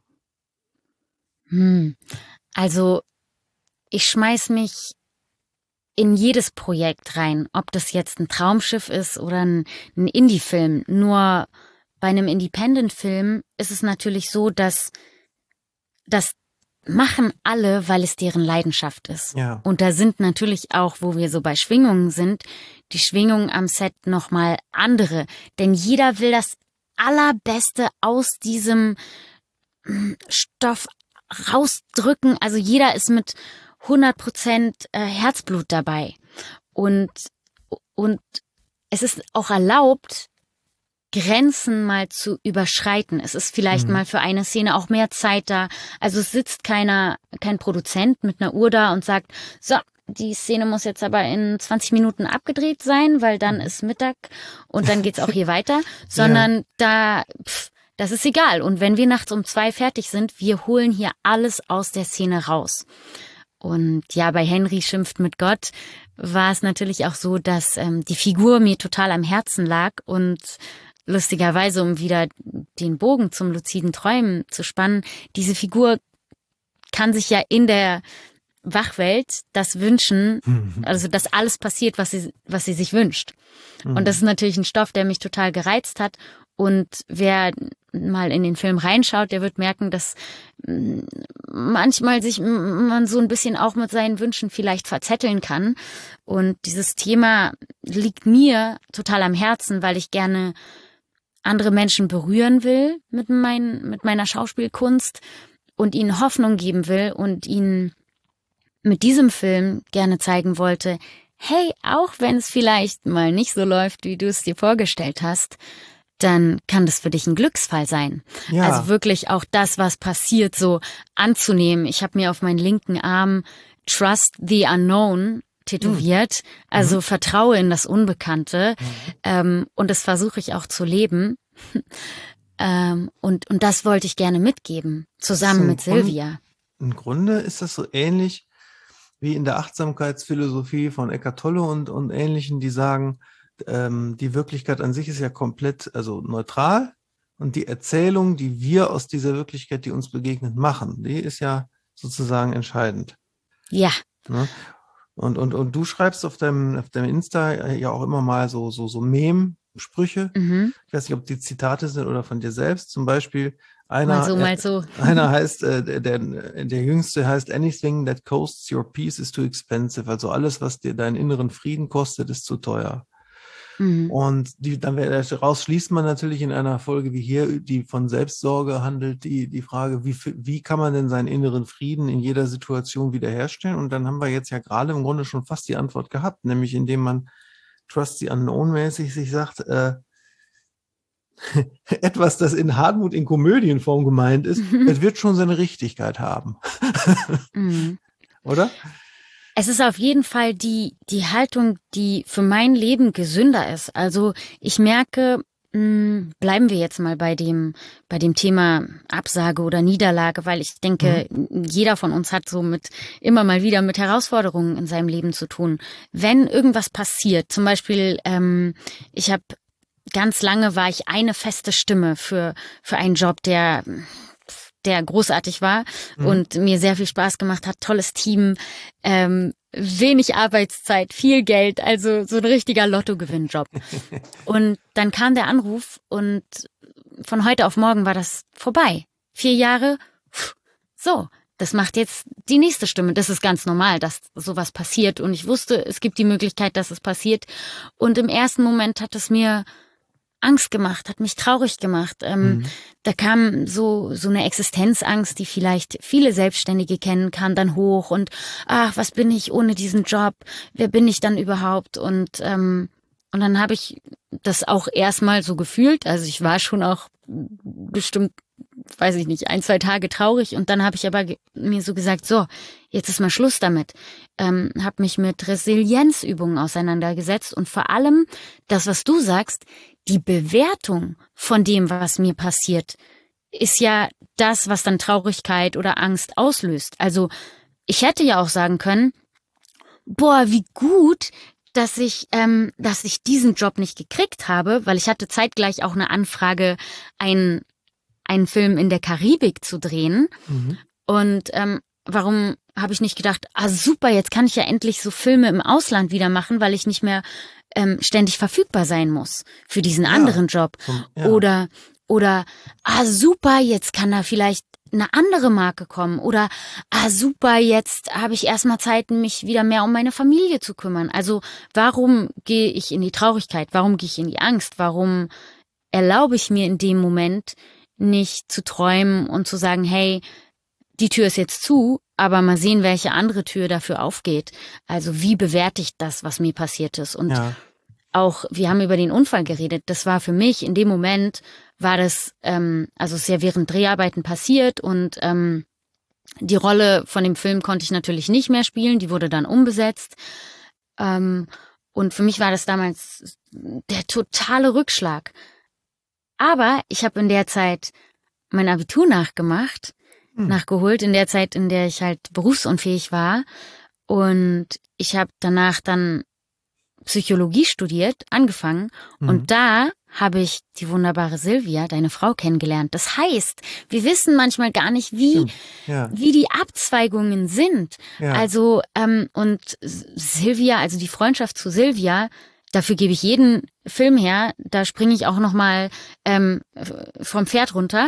Hm. Also ich schmeiß mich in jedes Projekt rein, ob das jetzt ein Traumschiff ist oder ein, ein Indie-Film. Nur bei einem Independent-Film ist es natürlich so, dass das machen alle, weil es deren Leidenschaft ist. Ja. Und da sind natürlich auch, wo wir so bei Schwingungen sind, die Schwingungen am Set nochmal andere. Denn jeder will das Allerbeste aus diesem Stoff rausdrücken. Also jeder ist mit hundert Prozent Herzblut dabei. Und, und es ist auch erlaubt, Grenzen mal zu überschreiten. Es ist vielleicht mhm. mal für eine Szene auch mehr Zeit da. Also es sitzt keiner, kein Produzent mit einer Uhr da und sagt, so, die Szene muss jetzt aber in zwanzig Minuten abgedreht sein, weil dann ist Mittag und dann geht's auch hier weiter. Sondern ja. da, pff, das ist egal. Und wenn wir nachts um zwei fertig sind, wir holen hier alles aus der Szene raus. Und ja, bei Henry schimpft mit Gott war es natürlich auch so, dass ähm, die Figur mir total am Herzen lag und lustigerweise, um wieder den Bogen zum luziden Träumen zu spannen, diese Figur kann sich ja in der Wachwelt das wünschen, also dass alles passiert, was sie, was sie sich wünscht. Mhm. Und das ist natürlich ein Stoff, der mich total gereizt hat. Und wer mal in den Film reinschaut, der wird merken, dass manchmal sich man so ein bisschen auch mit seinen Wünschen vielleicht verzetteln kann. Und dieses Thema liegt mir total am Herzen, weil ich gerne andere Menschen berühren will mit, mein, mit meiner Schauspielkunst und ihnen Hoffnung geben will und ihnen mit diesem Film gerne zeigen wollte, hey, auch wenn es vielleicht mal nicht so läuft, wie du es dir vorgestellt hast, dann kann das für dich ein Glücksfall sein. Ja. Also wirklich auch das, was passiert, so anzunehmen. Ich habe mir auf meinen linken Arm Trust the Unknown tätowiert, mhm. also mhm. Vertraue in das Unbekannte, mhm. ähm, und das versuche ich auch zu leben. ähm, und, und das wollte ich gerne mitgeben, zusammen mit Silvia. Im Grunde ist das so ähnlich wie in der Achtsamkeitsphilosophie von Eckhart Tolle und, und Ähnlichen, die sagen, ähm, die Wirklichkeit an sich ist ja komplett, also neutral, und die Erzählung, die wir aus dieser Wirklichkeit, die uns begegnet, machen, die ist ja sozusagen entscheidend. Ja. Ne? Und, und, und du schreibst auf deinem, auf deinem Insta ja auch immer mal so, so, so Mem-Sprüche. Mhm. Ich weiß nicht, ob die Zitate sind oder von dir selbst. Zum Beispiel einer, mal so, mal so. einer heißt, äh, der, der, der jüngste heißt, anything that costs your peace is too expensive. Also alles, was dir deinen inneren Frieden kostet, ist zu teuer. Mhm. Und die, dann daraus schließt man natürlich in einer Folge wie hier, die von Selbstsorge handelt, die, die Frage, wie, wie kann man denn seinen inneren Frieden in jeder Situation wiederherstellen? Und dann haben wir jetzt ja gerade im Grunde schon fast die Antwort gehabt, nämlich indem man Trust the Unknown-mäßig sich sagt, äh, etwas, das in Hartmut in Komödienform gemeint ist, mhm. es wird schon seine Richtigkeit haben. Mhm. Oder? Es ist auf jeden Fall die, die Haltung, die für mein Leben gesünder ist. Also ich merke, mh, bleiben wir jetzt mal bei dem, bei dem Thema Absage oder Niederlage, weil ich denke, mhm. jeder von uns hat so mit, immer mal wieder mit Herausforderungen in seinem Leben zu tun. Wenn irgendwas passiert, zum Beispiel, ähm, ich habe ganz lange war ich eine feste Stimme für, für einen Job, der, der großartig war mhm. und mir sehr viel Spaß gemacht hat. Tolles Team, ähm, wenig Arbeitszeit, viel Geld, also so ein richtiger Lottogewinnjob. Und dann kam der Anruf und von heute auf morgen war das vorbei. Vier Jahre, so, das macht jetzt die nächste Stimme. Das ist ganz normal, dass sowas passiert. Und ich wusste, es gibt die Möglichkeit, dass es passiert. Und im ersten Moment hat es mir Angst gemacht, hat mich traurig gemacht. Ähm, mhm. Da kam so so eine Existenzangst, die vielleicht viele Selbstständige kennen, kam dann hoch und ach, was bin ich ohne diesen Job? Wer bin ich dann überhaupt? Und ähm, und dann habe ich das auch erstmal so gefühlt. Also ich war schon auch bestimmt, weiß ich nicht, ein, zwei Tage traurig. Und dann habe ich aber ge- mir so gesagt, so, jetzt ist mal Schluss damit. Ähm, habe mich mit Resilienzübungen auseinandergesetzt und vor allem das, was du sagst, die Bewertung von dem, was mir passiert, ist ja das, was dann Traurigkeit oder Angst auslöst. Also ich hätte ja auch sagen können, boah, wie gut, dass ich, ähm, dass ich diesen Job nicht gekriegt habe, weil ich hatte zeitgleich auch eine Anfrage, einen, einen Film in der Karibik zu drehen. Mhm. Und ähm, warum habe ich nicht gedacht, ah super, jetzt kann ich ja endlich so Filme im Ausland wieder machen, weil ich nicht mehr ähm, ständig verfügbar sein muss für diesen ja. anderen Job. Ja. Oder, oder, ah super, jetzt kann da vielleicht eine andere Marke kommen. Oder, ah super, jetzt habe ich erstmal Zeit, mich wieder mehr um meine Familie zu kümmern. Also warum gehe ich in die Traurigkeit? Warum gehe ich in die Angst? Warum erlaube ich mir in dem Moment nicht zu träumen und zu sagen, hey, die Tür ist jetzt zu, aber mal sehen, welche andere Tür dafür aufgeht. Also wie bewerte ich das, was mir passiert ist? Und ja. auch, wir haben über den Unfall geredet. Das war für mich, in dem Moment war das, ähm, also es ist ja während Dreharbeiten passiert und ähm, die Rolle von dem Film konnte ich natürlich nicht mehr spielen. Die wurde dann umbesetzt. Ähm, und für mich war das damals der totale Rückschlag. Aber ich habe in der Zeit mein Abitur nachgemacht, Hm. nachgeholt, in der Zeit, in der ich halt berufsunfähig war. Und ich habe danach dann Psychologie studiert, angefangen. Mhm. Und da habe ich die wunderbare Silvia, deine Frau, kennengelernt. Das heißt, wir wissen manchmal gar nicht, wie, ja. wie die Abzweigungen sind. Ja. Also, ähm, und Silvia, also die Freundschaft zu Silvia, dafür gebe ich jeden Film her, da springe ich auch nochmal ähm, vom Pferd runter,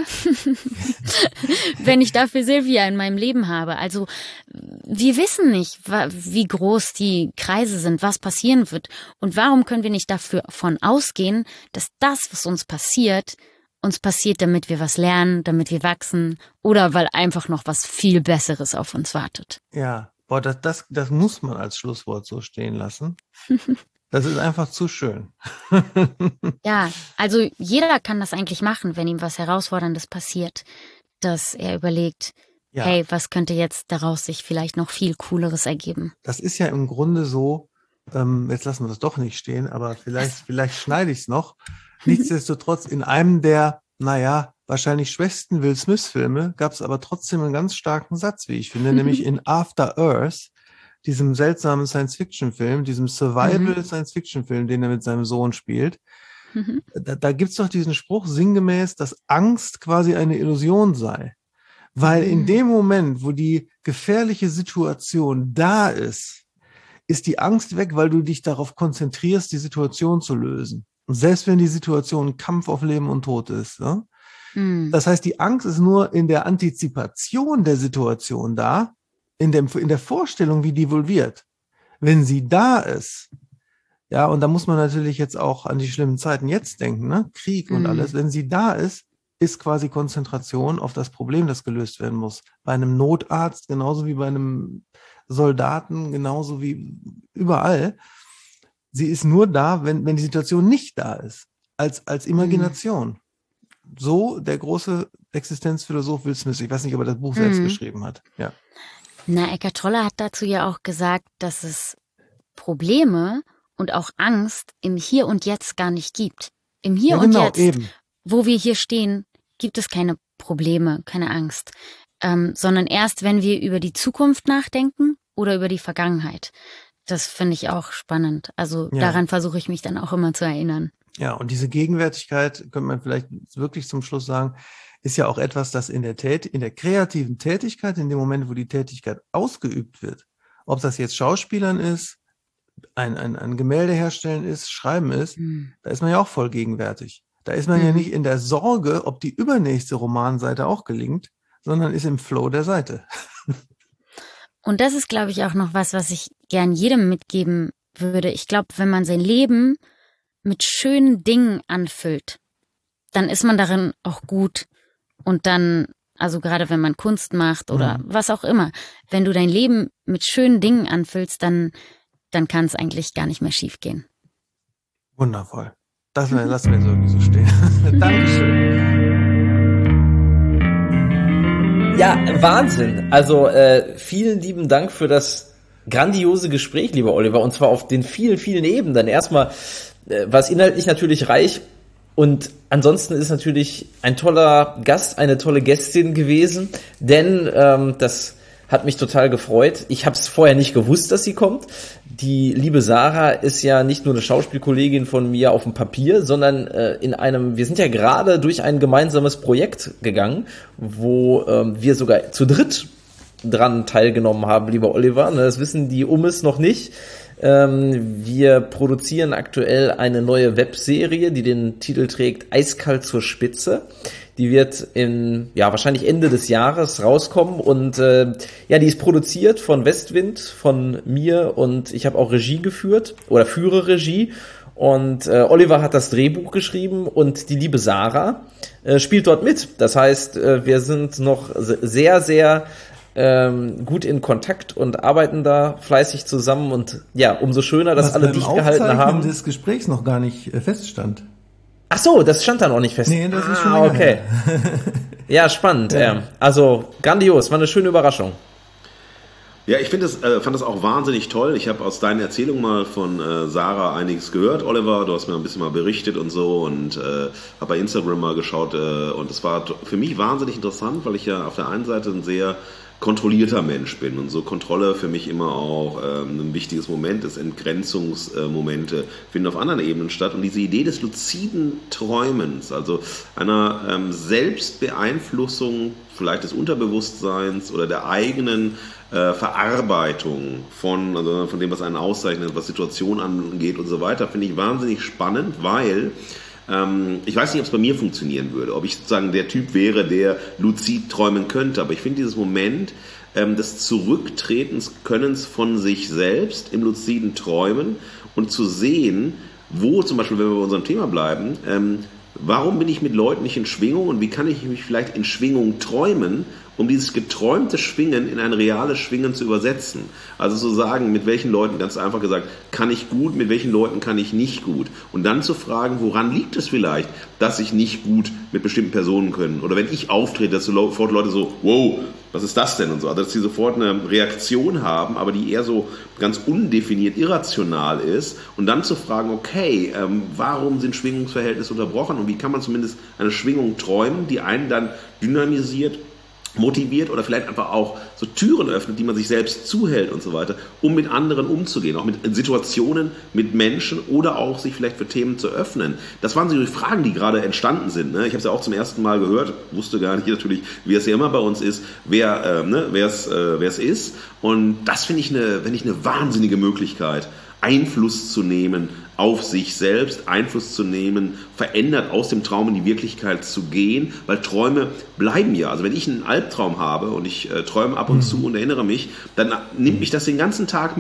wenn ich dafür Silvia in meinem Leben habe. Also wir wissen nicht, wie groß die Kreise sind, was passieren wird. Und warum können wir nicht davon ausgehen, dass das, was uns passiert, uns passiert, damit wir was lernen, damit wir wachsen oder weil einfach noch was viel Besseres auf uns wartet. Ja, boah, das, das, das muss man als Schlusswort so stehen lassen. Das ist einfach zu schön. Ja, also jeder kann das eigentlich machen, wenn ihm was Herausforderndes passiert, dass er überlegt, ja. hey, was könnte jetzt daraus sich vielleicht noch viel Cooleres ergeben? Das ist ja im Grunde so, ähm, jetzt lassen wir das doch nicht stehen, aber vielleicht, vielleicht schneide ich es noch. Nichtsdestotrotz, in einem der, naja, wahrscheinlich schwächsten Will Smith-Filme gab es aber trotzdem einen ganz starken Satz, wie ich finde, nämlich in After Earth, diesem seltsamen Science-Fiction-Film, diesem Survival-Science-Fiction-Film, den er mit seinem Sohn spielt. Mhm. Da, da gibt's doch diesen Spruch sinngemäß, dass Angst quasi eine Illusion sei. Weil mhm. in dem Moment, wo die gefährliche Situation da ist, ist die Angst weg, weil du dich darauf konzentrierst, die Situation zu lösen. Und selbst wenn die Situation ein Kampf auf Leben und Tod ist. Ne? Mhm. Das heißt, die Angst ist nur in der Antizipation der Situation da, in dem, in der Vorstellung, wie die wohl wird. Wenn sie da ist, Ja, und da muss man natürlich jetzt auch an die schlimmen Zeiten jetzt denken, ne? Krieg und Mhm. alles. Wenn sie da ist, ist quasi Konzentration auf das Problem, das gelöst werden muss. Bei einem Notarzt, genauso wie bei einem Soldaten, genauso wie überall. Sie ist nur da, wenn, wenn die Situation nicht da ist. Als, als Imagination. So der große Existenzphilosoph Will Smith. Ich weiß nicht, ob er das Buch selbst Mhm. geschrieben hat. Ja. Na, Eckhart Tolle hat dazu ja auch gesagt, dass es Probleme und auch Angst im Hier und Jetzt gar nicht gibt. Im Hier Ja, und genau, Jetzt, eben. wo wir hier stehen, gibt es keine Probleme, keine Angst, ähm, sondern erst, wenn wir über die Zukunft nachdenken oder über die Vergangenheit. Das finde ich auch spannend. Also Ja. daran versuche ich mich dann auch immer zu erinnern. Ja, und diese Gegenwärtigkeit, könnte man vielleicht wirklich zum Schluss sagen, ist ja auch etwas, das in der Tät in der kreativen Tätigkeit, in dem Moment, wo die Tätigkeit ausgeübt wird, ob das jetzt Schauspielern ist, ein, ein, ein Gemälde herstellen ist, Schreiben ist, Hm. da ist man ja auch voll gegenwärtig. Da ist man ja Mhm. nicht in der Sorge, ob die übernächste Romanseite auch gelingt, sondern ist im Flow der Seite. Und das ist, glaube ich, auch noch was, was ich gern jedem mitgeben würde. Ich glaube, wenn man sein Leben mit schönen Dingen anfüllt, dann ist man darin auch gut. Und dann, also gerade wenn man Kunst macht oder Mhm. was auch immer, wenn du dein Leben mit schönen Dingen anfüllst, dann, dann kann es eigentlich gar nicht mehr schief gehen. Wundervoll. Das wär, lassen wir so, so stehen. Dankeschön. Ja, Wahnsinn. Also äh, vielen lieben Dank für das grandiose Gespräch, lieber Oliver, und zwar auf den vielen, vielen Ebenen. Erstmal äh, war es inhaltlich natürlich reich und ansonsten ist natürlich ein toller Gast, eine tolle Gästin gewesen, denn ähm, das hat mich total gefreut. Ich habe es vorher nicht gewusst, dass sie kommt. Die liebe Sarah ist ja nicht nur eine Schauspielkollegin von mir auf dem Papier, sondern äh, in einem, wir sind ja gerade durch ein gemeinsames Projekt gegangen, wo ähm, wir sogar zu dritt dran teilgenommen haben, lieber Oliver. Das wissen die Ummes noch nicht. Ähm, wir produzieren aktuell eine neue Webserie, die den Titel trägt Eiskalt zur Spitze. Die wird in, ja, wahrscheinlich Ende des Jahres rauskommen und äh, ja, die ist produziert von Westwind, von mir, und ich habe auch Regie geführt oder führe Regie, und äh, Oliver hat das Drehbuch geschrieben und die liebe Sarah äh, spielt dort mit. Das heißt, äh, wir sind noch sehr, sehr ähm, gut in Kontakt und arbeiten da fleißig zusammen, und ja, umso schöner, dass Was alle beim dicht gehalten Aufzeichnen haben. des Gesprächs noch gar nicht äh, feststand. Ach so, das stand da noch nicht fest. Nee, das ist ah, schon länger okay. Ja, spannend. Ja. Ja. Also grandios, war eine schöne Überraschung. Ja, ich finde das, äh, fand das auch wahnsinnig toll. Ich habe aus deinen Erzählungen mal von äh, Sarah einiges gehört, Oliver. Du hast mir ein bisschen mal berichtet und so, und äh, habe bei Instagram mal geschaut, äh, und es war t- für mich wahnsinnig interessant, weil ich ja auf der einen Seite ein sehr kontrollierter Mensch bin und so Kontrolle für mich immer auch ähm, ein wichtiges Moment ist. Entgrenzungsmomente finden auf anderen Ebenen statt, und diese Idee des luziden Träumens, also einer ähm, Selbstbeeinflussung vielleicht des Unterbewusstseins oder der eigenen äh, Verarbeitung von, also von dem, was einen auszeichnet, was Situationen angeht und so weiter, finde ich wahnsinnig spannend, weil ähm, ich weiß nicht, ob es bei mir funktionieren würde, ob ich sozusagen der Typ wäre, der luzid träumen könnte, aber ich finde dieses Moment ähm, des Zurücktretens Könnens von sich selbst im luziden Träumen und zu sehen, wo zum Beispiel, wenn wir bei unserem Thema bleiben, ähm, warum bin ich mit Leuten nicht in Schwingung und wie kann ich mich vielleicht in Schwingung träumen, um dieses geträumte Schwingen in ein reales Schwingen zu übersetzen. Also zu sagen, mit welchen Leuten, ganz einfach gesagt, kann ich gut, mit welchen Leuten kann ich nicht gut. Und dann zu fragen, woran liegt es vielleicht, dass ich nicht gut mit bestimmten Personen können. Oder wenn ich auftrete, dass sofort Leute so, wow, was ist das denn und so. Also dass sie sofort eine Reaktion haben, aber die eher so ganz undefiniert irrational ist. Und dann zu fragen, okay, ähm, warum sind Schwingungsverhältnisse unterbrochen und wie kann man zumindest eine Schwingung träumen, die einen dann dynamisiert, motiviert oder vielleicht einfach auch so Türen öffnet, die man sich selbst zuhält und so weiter, um mit anderen umzugehen, auch mit Situationen, mit Menschen oder auch sich vielleicht für Themen zu öffnen. Das waren so die Fragen, die gerade entstanden sind. Ne? Ich habe es ja auch zum ersten Mal gehört, wusste gar nicht natürlich, wie es ja immer bei uns ist, wer äh, ne, wer es äh, wer es ist. Und das finde ich eine, finde ich eine wahnsinnige Möglichkeit, Einfluss zu nehmen auf sich selbst, Einfluss zu nehmen, verändert aus dem Traum in die Wirklichkeit zu gehen, weil Träume bleiben ja. Also wenn ich einen Albtraum habe und ich äh, träume ab und mhm. zu und erinnere mich, dann nimmt mich das den ganzen Tag mit.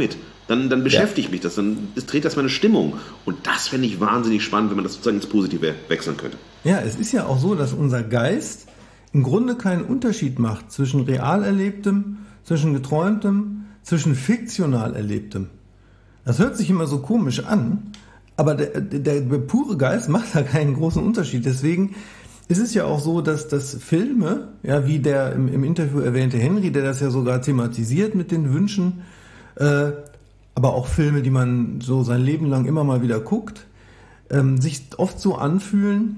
dann, dann beschäftigt ja. mich das, dann dreht das meine Stimmung. Und das fände ich wahnsinnig spannend, wenn man das sozusagen ins Positive wechseln könnte. Ja, es ist ja auch so, dass unser Geist im Grunde keinen Unterschied macht zwischen real Erlebtem, zwischen Geträumtem, zwischen fiktional Erlebtem. Das hört sich immer so komisch an, aber der, der, der pure Geist macht da keinen großen Unterschied. Deswegen ist es ja auch so, dass das Filme, ja, wie der im, im Interview erwähnte Henry, der das ja sogar thematisiert mit den Wünschen, äh, aber auch Filme, die man so sein Leben lang immer mal wieder guckt, ähm, sich oft so anfühlen,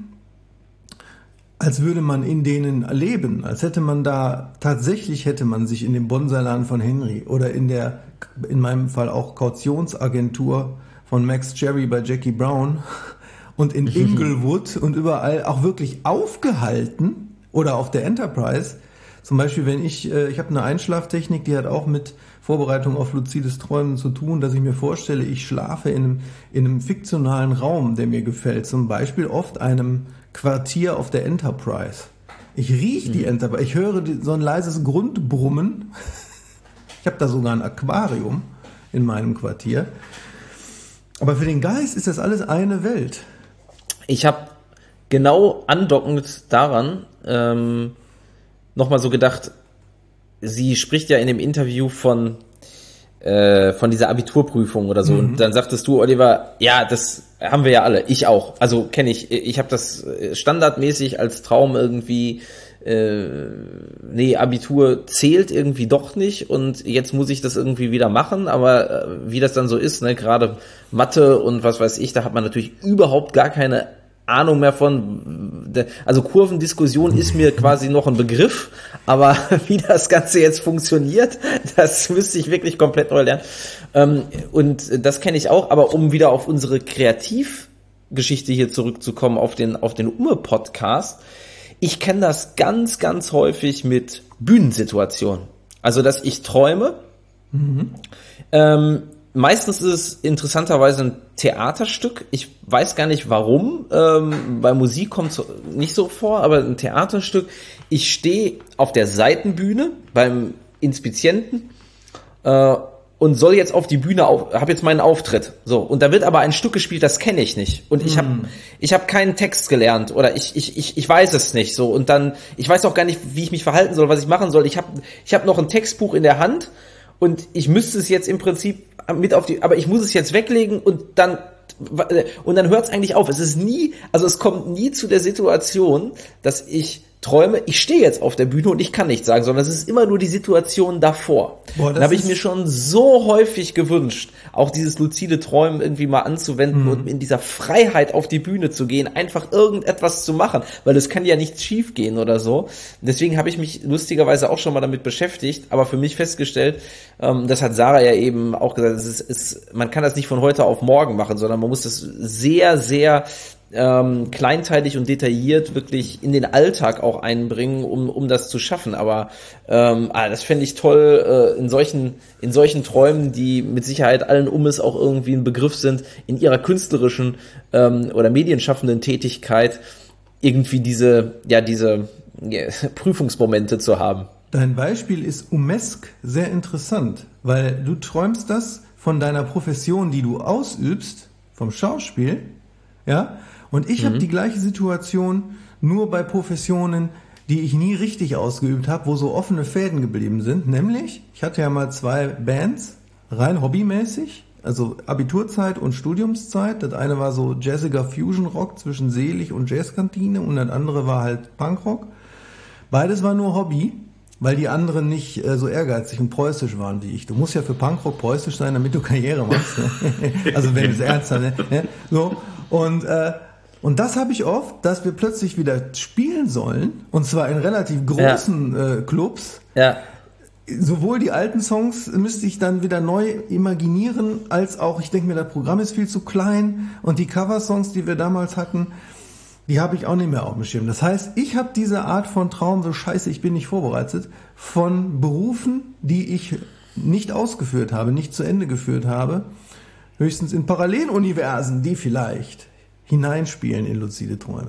als würde man in denen leben, als hätte man da, tatsächlich hätte man sich in dem Bonsai-Laden von Henry oder in der, in meinem Fall auch Kautionsagentur von Max Cherry bei Jackie Brown und in Inglewood und überall auch wirklich aufgehalten oder auf der Enterprise. Zum Beispiel, wenn ich, ich habe eine Einschlaftechnik, die hat auch mit Vorbereitung auf luzides Träumen zu tun, dass ich mir vorstelle, ich schlafe in einem, in einem fiktionalen Raum, der mir gefällt. Zum Beispiel oft einem Quartier auf der Enterprise. Ich rieche die Enterprise, ich höre die, so ein leises Grundbrummen. Ich habe da sogar ein Aquarium in meinem Quartier. Aber für den Geist ist das alles eine Welt. Ich habe genau andockend daran ähm, nochmal so gedacht, sie spricht ja in dem Interview von äh, von dieser Abiturprüfung oder so. Mhm. Und dann sagtest du, Oliver, ja, das haben wir ja alle. Ich auch. Also kenne ich. Ich habe das standardmäßig als Traum irgendwie, äh, nee, Abitur zählt irgendwie doch nicht und jetzt muss ich das irgendwie wieder machen. Aber äh, wie das dann so ist, ne, gerade Mathe und was weiß ich, da hat man natürlich überhaupt gar keine Ahnung mehr von, also Kurvendiskussion ist mir quasi noch ein Begriff, aber wie das Ganze jetzt funktioniert, das müsste ich wirklich komplett neu lernen. Und das kenne ich auch, aber um wieder auf unsere Kreativgeschichte hier zurückzukommen, auf den, auf den Umme-Podcast, ich kenne das ganz, ganz häufig mit Bühnensituationen. Also, dass ich träume, mhm. ähm, meistens ist es interessanterweise ein Theaterstück. Ich weiß gar nicht warum. Ähm, bei Musik kommt es nicht so vor, aber ein Theaterstück. Ich stehe auf der Seitenbühne beim Inspizienten äh, und soll jetzt auf die Bühne, auf, habe jetzt meinen Auftritt. So, und da wird aber ein Stück gespielt, das kenne ich nicht. Und ich habe ich habe keinen Text gelernt oder ich ich ich ich weiß es nicht. So, und dann ich weiß auch gar nicht, wie ich mich verhalten soll, was ich machen soll. Ich habe ich habe noch ein Textbuch in der Hand. Und ich müsste es jetzt im Prinzip mit auf die, aber ich muss es jetzt weglegen und dann, und dann hört es eigentlich auf. Es ist nie, also es kommt nie zu der Situation, dass ich träume, ich stehe jetzt auf der Bühne und ich kann nichts sagen, sondern es ist immer nur die Situation davor. Boah, da habe ich mir schon so häufig gewünscht, auch dieses luzide Träumen irgendwie mal anzuwenden mhm. und in dieser Freiheit auf die Bühne zu gehen, einfach irgendetwas zu machen, weil es kann ja nichts schief gehen oder so. Deswegen habe ich mich lustigerweise auch schon mal damit beschäftigt, aber für mich festgestellt, ähm, das hat Sarah ja eben auch gesagt, es ist, es, man kann das nicht von heute auf morgen machen, sondern man muss das sehr, sehr ähm, kleinteilig und detailliert wirklich in den Alltag auch einbringen, um um das zu schaffen. Aber ähm, ah, das fände ich toll, äh, in solchen in solchen Träumen, die mit Sicherheit allen Ummes auch irgendwie ein Begriff sind, in ihrer künstlerischen ähm, oder medienschaffenden Tätigkeit irgendwie diese ja diese ja, Prüfungsmomente zu haben. Dein Beispiel ist umesk sehr interessant, weil du träumst das von deiner Profession, die du ausübst, vom Schauspiel, ja. Und ich mhm. habe die gleiche Situation nur bei Professionen, die ich nie richtig ausgeübt habe, wo so offene Fäden geblieben sind. Nämlich, ich hatte ja mal zwei Bands, rein hobbymäßig, also Abiturzeit und Studiumszeit. Das eine war so jazziger Fusion-Rock zwischen Selig und Jazzkantine und das andere war halt Punkrock. Beides war nur Hobby, weil die anderen nicht äh, so ehrgeizig und preußisch waren wie ich. Du musst ja für Punkrock preußisch sein, damit du Karriere machst. Ne? Also wenn es ernst ist. Ne? So, und äh, Und das habe ich oft, dass wir plötzlich wieder spielen sollen, und zwar in relativ großen ja. äh, Clubs. Ja. Sowohl die alten Songs müsste ich dann wieder neu imaginieren, als auch, ich denke mir, das Programm ist viel zu klein und die Coversongs, die wir damals hatten, die habe ich auch nicht mehr auf dem Schirm. Das heißt, ich habe diese Art von Traum, so scheiße, ich bin nicht vorbereitet, von Berufen, die ich nicht ausgeführt habe, nicht zu Ende geführt habe, höchstens in Paralleluniversen, die vielleicht hineinspielen in luzide Träume.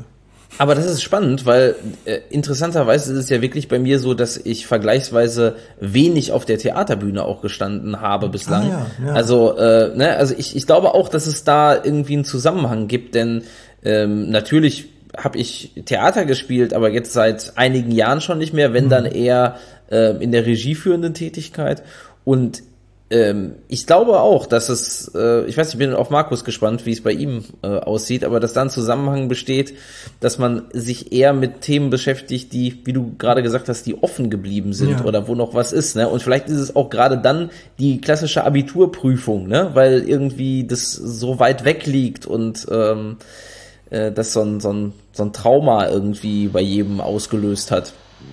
Aber das ist spannend, weil äh, interessanterweise ist es ja wirklich bei mir so, dass ich vergleichsweise wenig auf der Theaterbühne auch gestanden habe bislang. Ah, ja, ja. Also, äh, ne, also ich, ich glaube auch, dass es da irgendwie einen Zusammenhang gibt, denn ähm, natürlich habe ich Theater gespielt, aber jetzt seit einigen Jahren schon nicht mehr, wenn mhm. dann eher äh, in der regieführenden Tätigkeit. Und Ähm, ich glaube auch, dass es, äh, ich weiß, ich bin auf Markus gespannt, wie es bei ihm äh, aussieht, aber dass da ein Zusammenhang besteht, dass man sich eher mit Themen beschäftigt, die, wie du gerade gesagt hast, die offen geblieben sind ja. oder wo noch was ist, ne? Und vielleicht ist es auch gerade dann die klassische Abiturprüfung, ne? Weil irgendwie das so weit weg liegt und ähm, äh, das so ein, so ein, so ein Trauma irgendwie bei jedem ausgelöst hat.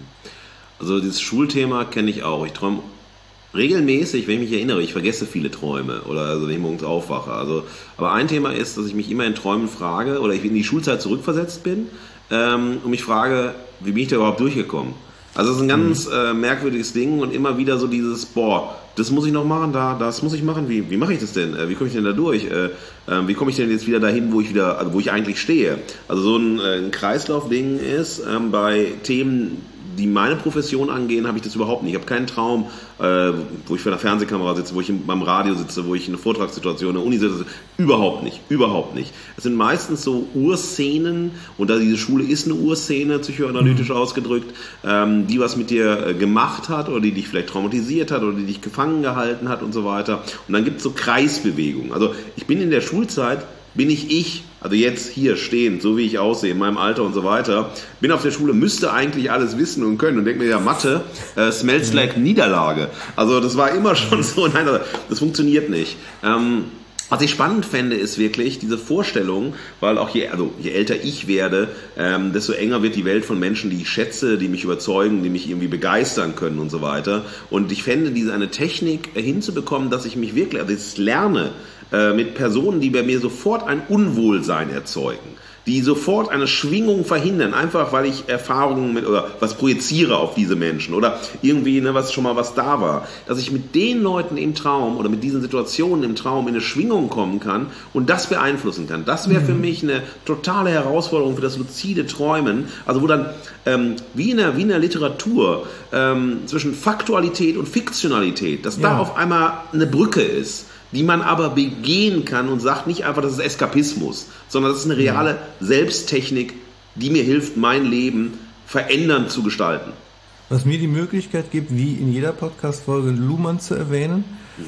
Also dieses Schulthema kenne ich auch. Ich träume regelmäßig, wenn ich mich erinnere, ich vergesse viele Träume oder also wenn ich morgens aufwache. Also, aber ein Thema ist, dass ich mich immer in Träumen frage oder ich in die Schulzeit zurückversetzt bin ähm, und mich frage, wie bin ich da überhaupt durchgekommen? Also es ist ein ganz äh, merkwürdiges Ding und immer wieder so dieses, boah, das muss ich noch machen, da, das muss ich machen, wie, wie mache ich das denn? Äh, wie komme ich denn da durch? Äh, äh, wie komme ich denn jetzt wieder dahin, wo ich wieder, also wo ich eigentlich stehe? Also so ein, äh, ein Kreislaufding ist ähm, bei Themen, die meine Profession angehen, habe ich das überhaupt nicht. Ich habe keinen Traum, äh, wo ich vor einer Fernsehkamera sitze, wo ich beim Radio sitze, wo ich in einer Vortragssituation in der Uni sitze. Überhaupt nicht. Überhaupt nicht. Es sind meistens so Urszenen, und da diese Schule ist eine Urszene, psychoanalytisch mhm. ausgedrückt, ähm, die was mit dir äh, gemacht hat oder die dich vielleicht traumatisiert hat oder die dich gefangen gehalten hat und so weiter. Und dann gibt es so Kreisbewegungen. Also ich bin in der Schulzeit, bin ich ich, also jetzt hier stehend, so wie ich aussehe, in meinem Alter und so weiter, bin auf der Schule, müsste eigentlich alles wissen und können und denke mir, ja, Mathe, äh, smells like Niederlage. Also das war immer schon so, nein, das funktioniert nicht. Ähm, was ich spannend fände, ist wirklich diese Vorstellung, weil auch je, also je älter ich werde, ähm, desto enger wird die Welt von Menschen, die ich schätze, die mich überzeugen, die mich irgendwie begeistern können und so weiter. Und ich fände, diese eine Technik äh, hinzubekommen, dass ich mich wirklich, also ich lerne, mit Personen, die bei mir sofort ein Unwohlsein erzeugen, die sofort eine Schwingung verhindern, einfach weil ich Erfahrungen mit oder was projiziere auf diese Menschen oder irgendwie, ne, was schon mal was da war, dass ich mit den Leuten im Traum oder mit diesen Situationen im Traum in eine Schwingung kommen kann und das beeinflussen kann. Das wäre für mich eine totale Herausforderung für das luzide Träumen, also wo dann ähm, wie, in der, wie in der Literatur ähm, zwischen Faktualität und Fiktionalität, dass ja. da auf einmal eine Brücke ist, die man aber begehen kann und sagt nicht einfach, das ist Eskapismus, sondern das ist eine reale Selbsttechnik, die mir hilft, mein Leben verändernd zu gestalten. Was mir die Möglichkeit gibt, wie in jeder Podcast-Folge Luhmann zu erwähnen, mhm.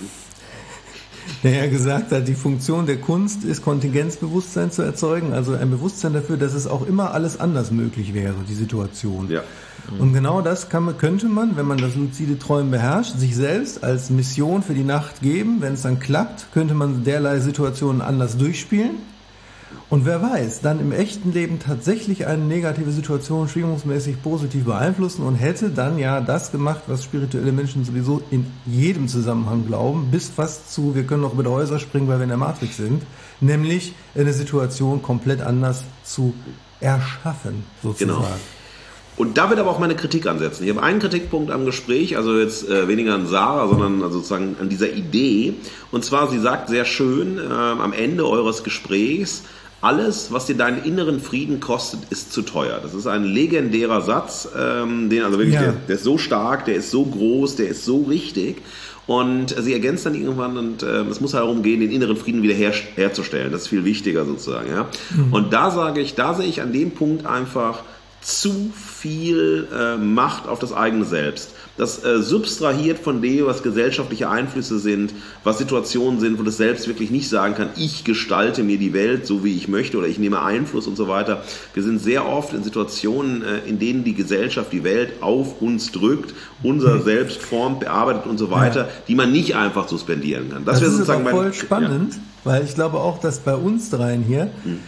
der ja gesagt hat, die Funktion der Kunst ist, Kontingenzbewusstsein zu erzeugen, also ein Bewusstsein dafür, dass es auch immer alles anders möglich wäre, die Situation. Ja. Und genau das kann, könnte man, wenn man das luzide Träumen beherrscht, sich selbst als Mission für die Nacht geben. Wenn es dann klappt, könnte man derlei Situationen anders durchspielen. Und wer weiß, dann im echten Leben tatsächlich eine negative Situation schwingungsmäßig positiv beeinflussen und hätte dann ja das gemacht, was spirituelle Menschen sowieso in jedem Zusammenhang glauben, bis fast zu, wir können noch über die Häuser springen, weil wir in der Matrix sind, nämlich eine Situation komplett anders zu erschaffen, sozusagen. Genau. Und da wird aber auch meine Kritik ansetzen. Ich habe einen Kritikpunkt am Gespräch, also jetzt äh, weniger an Sarah, sondern also sozusagen an dieser Idee. Und zwar, sie sagt sehr schön äh, am Ende eures Gesprächs, alles, was dir deinen inneren Frieden kostet, ist zu teuer. Das ist ein legendärer Satz, ähm, den also wirklich, ja. der, der ist so stark, der ist so groß, der ist so richtig. Und sie ergänzt dann irgendwann, und äh, es muss halt darum gehen, den inneren Frieden wieder her, herzustellen. Das ist viel wichtiger sozusagen. Ja? Mhm. Und da sage ich, da sehe ich an dem Punkt einfach zu viel äh, Macht auf das eigene Selbst. Das äh, substrahiert von dem, was gesellschaftliche Einflüsse sind, was Situationen sind, wo das Selbst wirklich nicht sagen kann, ich gestalte mir die Welt so, wie ich möchte, oder ich nehme Einfluss und so weiter. Wir sind sehr oft in Situationen, äh, in denen die Gesellschaft, die Welt auf uns drückt, unser Selbst formt, bearbeitet und so weiter, ja. die man nicht einfach suspendieren kann. Das, das wäre ist sozusagen voll mein, spannend, ja. weil ich glaube auch, dass bei uns dreien hier hm.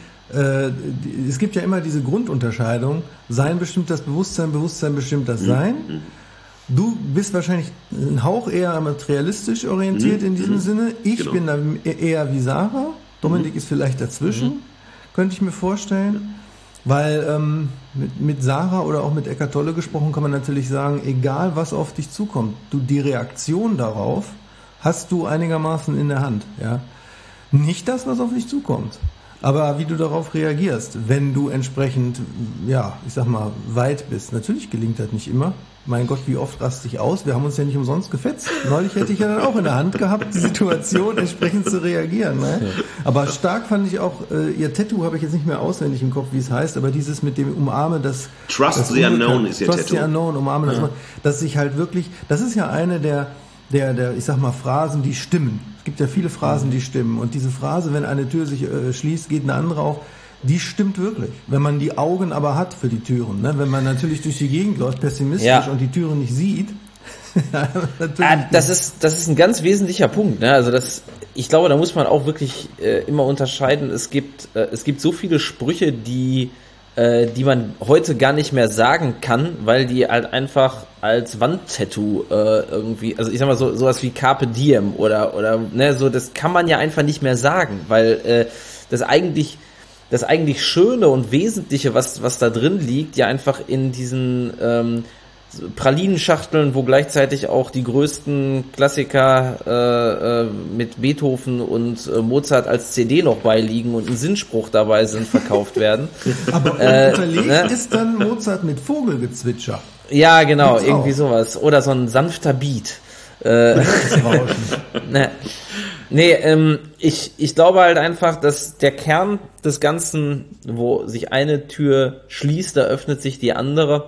es gibt ja immer diese Grundunterscheidung, Sein bestimmt das Bewusstsein, Bewusstsein bestimmt das Sein. Mhm. Du bist wahrscheinlich ein Hauch eher materialistisch orientiert mhm. in diesem mhm. Sinne. Ich genau. bin da eher wie Sarah. Dominik mhm. ist vielleicht dazwischen, mhm. könnte ich mir vorstellen. Weil ähm, mit, mit Sarah oder auch mit Eckhart Tolle gesprochen kann man natürlich sagen, egal was auf dich zukommt, du die Reaktion darauf hast du einigermaßen in der Hand. Ja? Nicht das, was auf dich zukommt. Aber wie du darauf reagierst, wenn du entsprechend, ja, ich sag mal, weit bist. Natürlich gelingt das nicht immer. Mein Gott, wie oft raste ich aus? Wir haben uns ja nicht umsonst gefetzt. Neulich hätte ich ja dann auch in der Hand gehabt, die Situation entsprechend zu reagieren. Ne? Aber stark fand ich auch, äh, ihr Tattoo habe ich jetzt nicht mehr auswendig im Kopf, wie es heißt, aber dieses mit dem Umarme, das... Trust das the Unknown ist ihr Trust Tattoo. the Unknown, umarme ja. das, dass sich halt wirklich, das ist ja eine der, der, der, ich sag mal, Phrasen, die stimmen. Es gibt ja viele Phrasen, die stimmen. Und diese Phrase, wenn eine Tür sich äh, schließt, geht eine andere auf. Die stimmt wirklich. Wenn man die Augen aber hat für die Türen, ne? Wenn man natürlich durch die Gegend läuft, pessimistisch ja. und die Türen nicht sieht. ah, das ist das ist ein ganz wesentlicher Punkt. Ne? Also das, ich glaube, da muss man auch wirklich äh, immer unterscheiden. Es gibt äh, es gibt so viele Sprüche, die äh, die man heute gar nicht mehr sagen kann, weil die halt einfach als Wandtattoo äh, irgendwie, also ich sag mal so sowas wie Carpe Diem oder oder ne, so, das kann man ja einfach nicht mehr sagen, weil äh, das eigentlich das eigentlich Schöne und Wesentliche, was was da drin liegt, ja einfach in diesen ähm, Pralinenschachteln, wo gleichzeitig auch die größten Klassiker äh, äh, mit Beethoven und äh, Mozart als C D noch beiliegen und ein Sinnspruch dabei sind, verkauft werden. Aber äh, unterlegt ne? ist dann Mozart mit Vogelgezwitscher. Ja, genau, Gibt's irgendwie auch. sowas. Oder so ein sanfter Beat. Äh, ne. Nee, ähm, ich, ich glaube halt einfach, dass der Kern des Ganzen, wo sich eine Tür schließt, da öffnet sich die andere,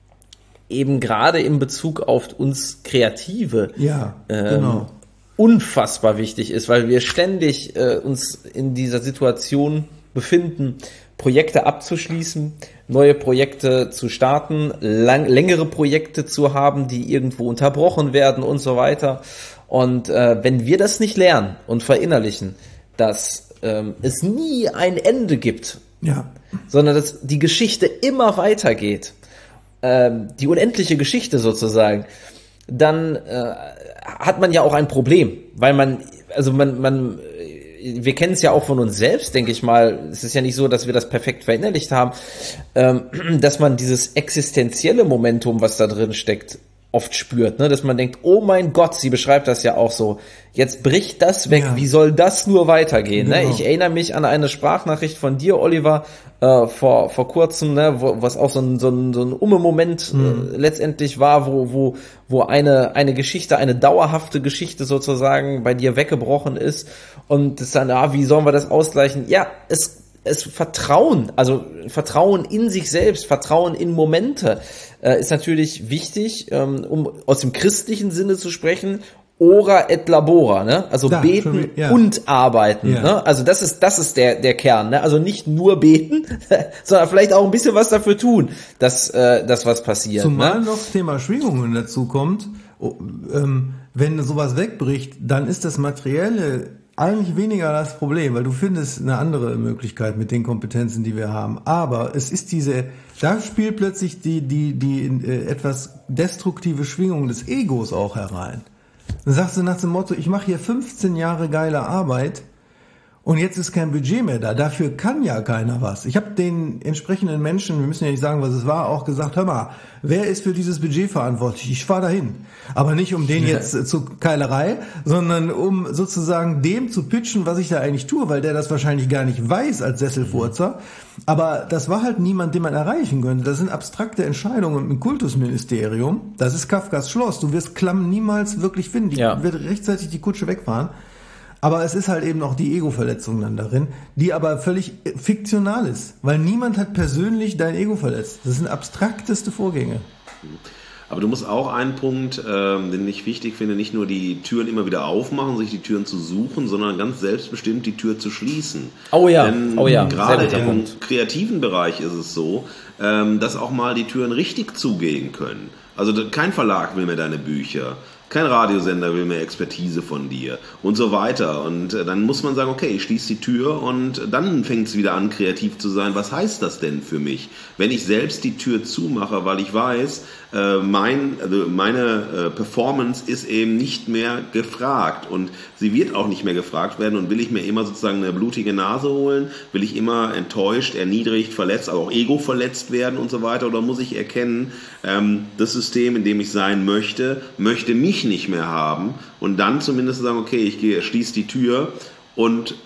eben gerade in Bezug auf uns Kreative ja, ähm, genau. unfassbar wichtig ist, weil wir ständig äh, uns in dieser Situation befinden, Projekte abzuschließen, neue Projekte zu starten, lang, längere Projekte zu haben, die irgendwo unterbrochen werden und so weiter. Und äh, wenn wir das nicht lernen und verinnerlichen, dass ähm, es nie ein Ende gibt, ja. sondern dass die Geschichte immer weitergeht, ähm, die unendliche Geschichte sozusagen, dann äh, hat man ja auch ein Problem, weil man, also man, man, wir kennen es ja auch von uns selbst, denke ich mal. Es ist ja nicht so, dass wir das perfekt verinnerlicht haben, ähm, dass man dieses existenzielle Momentum, was da drin steckt, oft spürt, ne, dass man denkt, oh mein Gott, sie beschreibt das ja auch so, jetzt bricht das weg, ja. Wie soll das nur weitergehen, genau. Ne? Ich erinnere mich an eine Sprachnachricht von dir, Oliver, äh, vor vor kurzem, ne, wo, was auch so ein so ein so ein Umme-Moment mhm. äh, letztendlich war, wo wo wo eine eine Geschichte, eine dauerhafte Geschichte sozusagen bei dir weggebrochen ist und das dann, ah, wie sollen wir das ausgleichen? Ja, es Es Vertrauen, also Vertrauen in sich selbst, Vertrauen in Momente, äh, ist natürlich wichtig, ähm, um aus dem christlichen Sinne zu sprechen. Ora et labora, ne? Also ja, beten schon, ja. und arbeiten, ja. ne? Also das ist das ist der der Kern, ne? Also nicht nur beten, sondern vielleicht auch ein bisschen was dafür tun, dass äh, dass was passiert. Zumal ne? noch Thema Schwingungen dazu kommt. Oh, ähm, wenn sowas wegbricht, dann ist das Materielle eigentlich weniger das Problem, weil du findest eine andere Möglichkeit mit den Kompetenzen, die wir haben. Aber es ist diese, da spielt plötzlich die die die äh, etwas destruktive Schwingung des Egos auch herein. Dann sagst du nach dem Motto, ich mache hier fünfzehn Jahre geile Arbeit und jetzt ist kein Budget mehr da. Dafür kann ja keiner was. Ich habe den entsprechenden Menschen, wir müssen ja nicht sagen, was es war, auch gesagt, hör mal, wer ist für dieses Budget verantwortlich? Ich fahre dahin. Aber nicht um den jetzt äh, zur Keilerei, sondern um sozusagen dem zu pitchen, was ich da eigentlich tue, weil der das wahrscheinlich gar nicht weiß als Sesselfurzer. Aber das war halt niemand, den man erreichen könnte. Das sind abstrakte Entscheidungen im Kultusministerium. Das ist Kafkas Schloss. Du wirst Klamm niemals wirklich finden. Die ja. wird rechtzeitig die Kutsche wegfahren. Aber es ist halt eben auch die Ego-Verletzung dann darin, die aber völlig fiktional ist, weil niemand hat persönlich dein Ego verletzt. Das sind abstrakteste Vorgänge. Aber du musst auch einen Punkt, ähm, den ich wichtig finde, nicht nur die Türen immer wieder aufmachen, sich die Türen zu suchen, sondern ganz selbstbestimmt die Tür zu schließen. Oh ja, Denn oh ja. Gerade im Punkt. kreativen Bereich ist es so, ähm, dass auch mal die Türen richtig zugehen können. Also kein Verlag will mehr deine Bücher. Kein Radiosender will mehr Expertise von dir und so weiter. Und äh, dann muss man sagen, okay, ich schließe die Tür und dann fängt es wieder an, kreativ zu sein. Was heißt das denn für mich? Wenn ich selbst die Tür zumache, weil ich weiß, äh, mein, also meine äh, Performance ist eben nicht mehr gefragt und sie wird auch nicht mehr gefragt werden und will ich mir immer sozusagen eine blutige Nase holen, will ich immer enttäuscht, erniedrigt, verletzt, aber auch Ego verletzt werden und so weiter, oder muss ich erkennen, ähm, das System, in dem ich sein möchte, möchte mich nicht mehr haben und dann zumindest sagen, okay, ich gehe, schließe die Tür und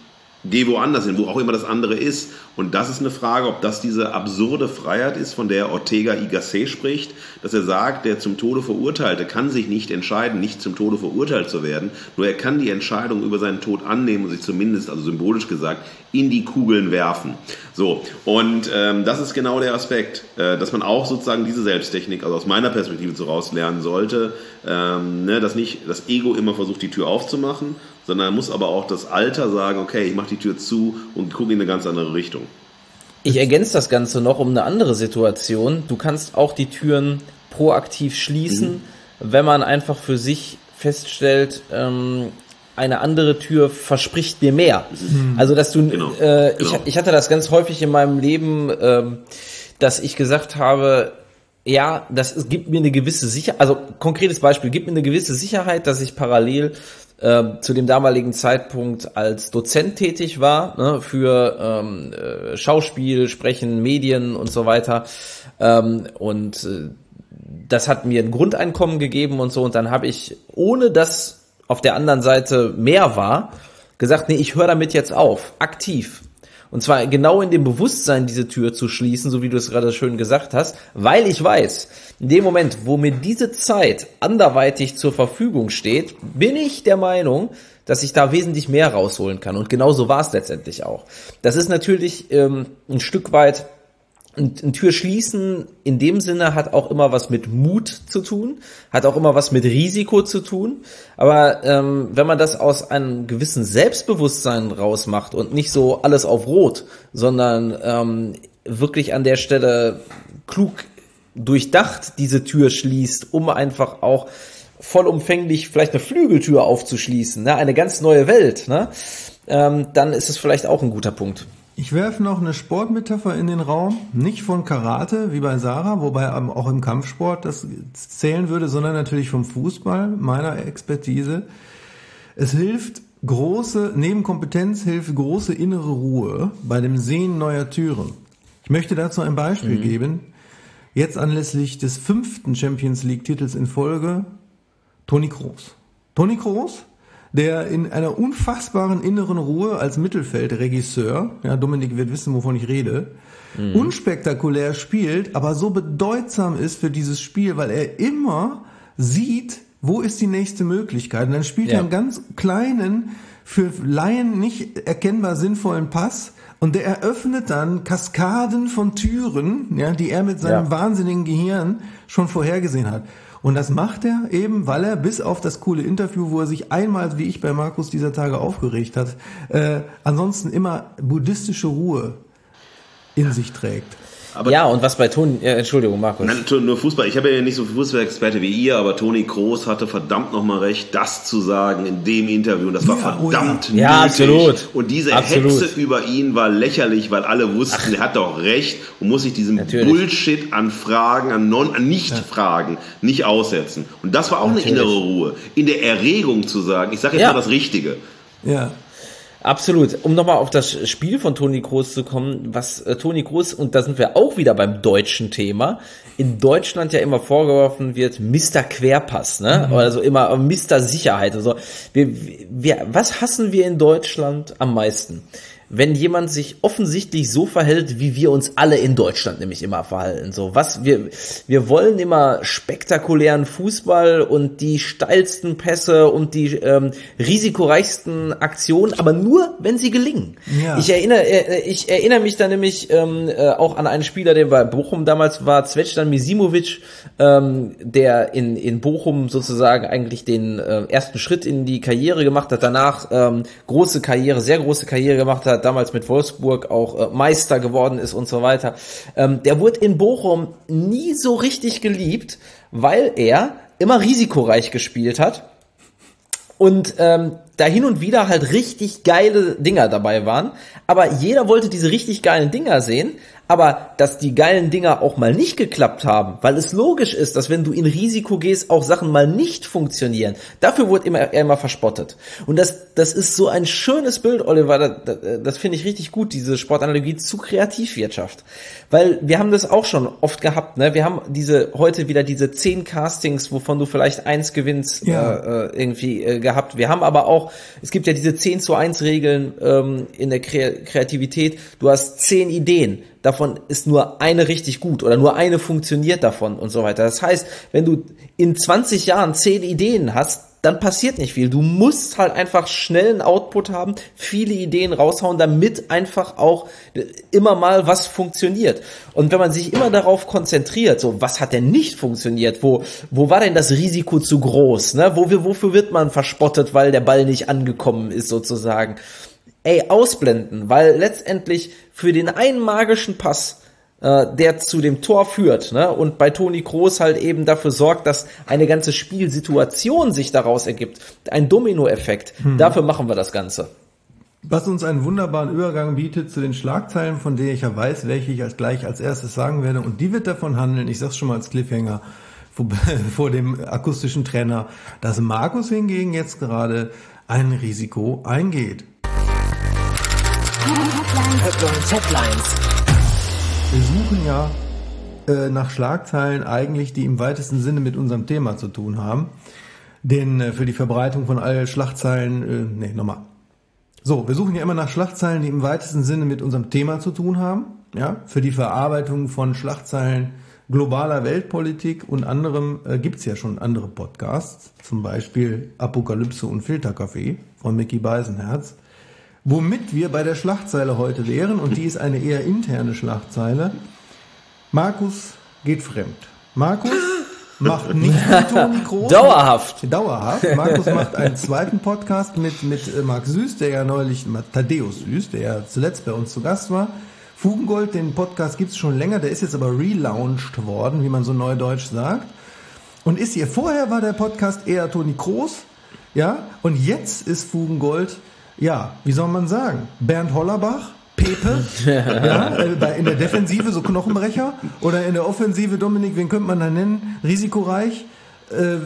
geh woanders hin, wo auch immer das andere ist. Und das ist eine Frage, ob das diese absurde Freiheit ist, von der Ortega y Gasset spricht, dass er sagt, der zum Tode Verurteilte kann sich nicht entscheiden, nicht zum Tode verurteilt zu werden, nur er kann die Entscheidung über seinen Tod annehmen und sich zumindest, also symbolisch gesagt, in die Kugeln werfen. So, und ähm, das ist genau der Aspekt, äh, dass man auch sozusagen diese Selbsttechnik, also aus meiner Perspektive so rauslernen sollte, ähm, ne, dass nicht das Ego immer versucht, die Tür aufzumachen, sondern muss aber auch das Alter sagen, okay, ich mache die Tür zu und gucke in eine ganz andere Richtung. Ich ergänze das Ganze noch um eine andere Situation. Du kannst auch die Türen proaktiv schließen, mhm. wenn man einfach für sich feststellt, ähm, eine andere Tür verspricht mir mehr. Mhm. Also, dass du, genau. äh, genau. ich, ich hatte das ganz häufig in meinem Leben, ähm, dass ich gesagt habe, ja, das ist, gibt mir eine gewisse Sicherheit, also konkretes Beispiel, gibt mir eine gewisse Sicherheit, dass ich parallel äh, zu dem damaligen Zeitpunkt als Dozent tätig war, ne, für ähm, äh, Schauspiel, Sprechen, Medien und so weiter. Ähm, und äh, das hat mir ein Grundeinkommen gegeben und so. Und dann habe ich, ohne dass auf der anderen Seite mehr war, gesagt, nee, ich höre damit jetzt auf, aktiv. Und zwar genau in dem Bewusstsein, diese Tür zu schließen, so wie du es gerade schön gesagt hast, weil ich weiß, in dem Moment, wo mir diese Zeit anderweitig zur Verfügung steht, bin ich der Meinung, dass ich da wesentlich mehr rausholen kann. Und genau so war es letztendlich auch. Das ist natürlich ähm, ein Stück weit, ein, ein Tür schließen in dem Sinne hat auch immer was mit Mut zu tun, hat auch immer was mit Risiko zu tun. Aber ähm, wenn man das aus einem gewissen Selbstbewusstsein rausmacht und nicht so alles auf Rot, sondern ähm, wirklich an der Stelle klug durchdacht diese Tür schließt, um einfach auch vollumfänglich vielleicht eine Flügeltür aufzuschließen, ne, eine ganz neue Welt, ne, ähm, dann ist es vielleicht auch ein guter Punkt. Ich werfe noch eine Sportmetapher in den Raum, nicht von Karate, wie bei Sarah, wobei auch im Kampfsport das zählen würde, sondern natürlich vom Fußball, meiner Expertise. Es hilft große, neben Kompetenz hilft große innere Ruhe bei dem Sehen neuer Türen. Ich möchte dazu ein Beispiel mhm. geben. Jetzt anlässlich des fünften Champions League Titels in Folge, Toni Kroos. Toni Kroos, der in einer unfassbaren inneren Ruhe als Mittelfeldregisseur, ja, Dominik wird wissen, wovon ich rede, mhm. unspektakulär spielt, aber so bedeutsam ist für dieses Spiel, weil er immer sieht, wo ist die nächste Möglichkeit. Und dann spielt ja. er einen ganz kleinen, für Laien nicht erkennbar sinnvollen Pass, und der eröffnet dann Kaskaden von Türen, ja, die er mit seinem ja. wahnsinnigen Gehirn schon vorhergesehen hat. Und das macht er eben, weil er bis auf das coole Interview, wo er sich einmal, wie ich bei Markus dieser Tage aufgeregt hat, äh, ansonsten immer buddhistische Ruhe in sich trägt. Aber ja, und was bei Toni, äh, Entschuldigung, Markus. Nein, nur Fußball. Ich habe ja nicht so viel Fußballexperte wie ihr, aber Toni Kroos hatte verdammt nochmal recht, das zu sagen in dem Interview. Und das war ja, verdammt oh ja. ja, absolut. Und diese absolut. Hetze über ihn war lächerlich, weil alle wussten, Ach. er hat doch recht und muss sich diesem Natürlich. Bullshit an Fragen, an, non, an Nicht-Fragen ja. nicht aussetzen. Und das war auch Natürlich. eine innere Ruhe. In der Erregung zu sagen, ich sage jetzt ja. mal das Richtige. Ja. Absolut. Um nochmal auf das Spiel von Toni Kroos zu kommen, was äh, Toni Kroos, und da sind wir auch wieder beim deutschen Thema, in Deutschland ja immer vorgeworfen wird, Mister Querpass, ne? Mhm. Also immer Mister Sicherheit. Also wir, wir, was hassen wir in Deutschland am meisten? Wenn jemand sich offensichtlich so verhält, wie wir uns alle in Deutschland nämlich immer verhalten. So, was wir, wir wollen immer spektakulären Fußball und die steilsten Pässe und die ähm, risikoreichsten Aktionen, aber nur, wenn sie gelingen. Ja. Ich erinnere, äh, ich erinnere mich da nämlich ähm, äh, auch an einen Spieler, der bei Bochum damals war, Zvezdan Misimovic, ähm, der in in Bochum sozusagen eigentlich den äh, ersten Schritt in die Karriere gemacht hat, danach ähm, große Karriere, sehr große Karriere gemacht hat, damals mit Wolfsburg auch äh, Meister geworden ist und so weiter. Ähm, der wurde in Bochum nie so richtig geliebt, weil er immer risikoreich gespielt hat und ähm, da hin und wieder halt richtig geile Dinger dabei waren. Aber jeder wollte diese richtig geilen Dinger sehen, Aber dass die geilen Dinger auch mal nicht geklappt haben, weil es logisch ist, dass wenn du in Risiko gehst, auch Sachen mal nicht funktionieren. Dafür wurde immer, immer verspottet. Und das, das ist so ein schönes Bild, Oliver, das, das finde ich richtig gut, diese Sportanalogie zu Kreativwirtschaft. Weil wir haben das auch schon oft gehabt, ne? Wir haben diese, heute wieder diese zehn Castings, wovon du vielleicht eins gewinnst, ja. äh, irgendwie äh, gehabt. Wir haben aber auch, es gibt ja diese zehn zu eins Regeln ähm, in der Kre- Kreativität. Du hast zehn Ideen. Davon ist nur eine richtig gut oder nur eine funktioniert davon und so weiter. Das heißt, wenn du in zwanzig Jahren zehn Ideen hast, dann passiert nicht viel. Du musst halt einfach schnell einen Output haben, viele Ideen raushauen, damit einfach auch immer mal was funktioniert. Und wenn man sich immer darauf konzentriert, so was hat denn nicht funktioniert, wo wo war denn das Risiko zu groß, ne? Wo, wofür wird man verspottet, weil der Ball nicht angekommen ist sozusagen. Ey, ausblenden, weil letztendlich für den einen magischen Pass, äh, der zu dem Tor führt, ne, und bei Toni Kroos halt eben dafür sorgt, dass eine ganze Spielsituation sich daraus ergibt, ein Dominoeffekt, hm. dafür machen wir das Ganze. Was uns einen wunderbaren Übergang bietet zu den Schlagzeilen, von denen ich ja weiß, welche ich als gleich als erstes sagen werde, und die wird davon handeln, ich sag's schon mal als Cliffhanger, vor, vor dem akustischen Trainer, dass Markus hingegen jetzt gerade ein Risiko eingeht. Headlines, Headlines. Wir suchen ja äh, nach Schlagzeilen eigentlich, die im weitesten Sinne mit unserem Thema zu tun haben. Denn äh, für die Verbreitung von all Schlagzeilen, äh, nee, nochmal. So, wir suchen ja immer nach Schlagzeilen, die im weitesten Sinne mit unserem Thema zu tun haben. Ja, für die Verarbeitung von Schlagzeilen globaler Weltpolitik und anderem äh, gibt's ja schon andere Podcasts. Zum Beispiel Apokalypse und Filterkaffee von Micky Beisenherz. Womit wir bei der Schlagzeile heute wären, und die ist eine eher interne Schlagzeile. Markus geht fremd. Markus macht nicht mit Toni Kroos. Dauerhaft. Dauerhaft. Markus macht einen zweiten Podcast mit, mit Marc Süß, der ja neulich, Thaddeus Süß, der ja zuletzt bei uns zu Gast war. Fugengold, den Podcast gibt's schon länger, der ist jetzt aber relaunched worden, wie man so neudeutsch sagt. Und ist hier, vorher war der Podcast eher Toni Kroos, ja, und jetzt ist Fugengold, ja, wie soll man sagen? Bernd Hollerbach, Pepe, ja, in der Defensive so Knochenbrecher, oder in der Offensive, Dominik, wen könnte man da nennen? Risikoreich? Äh,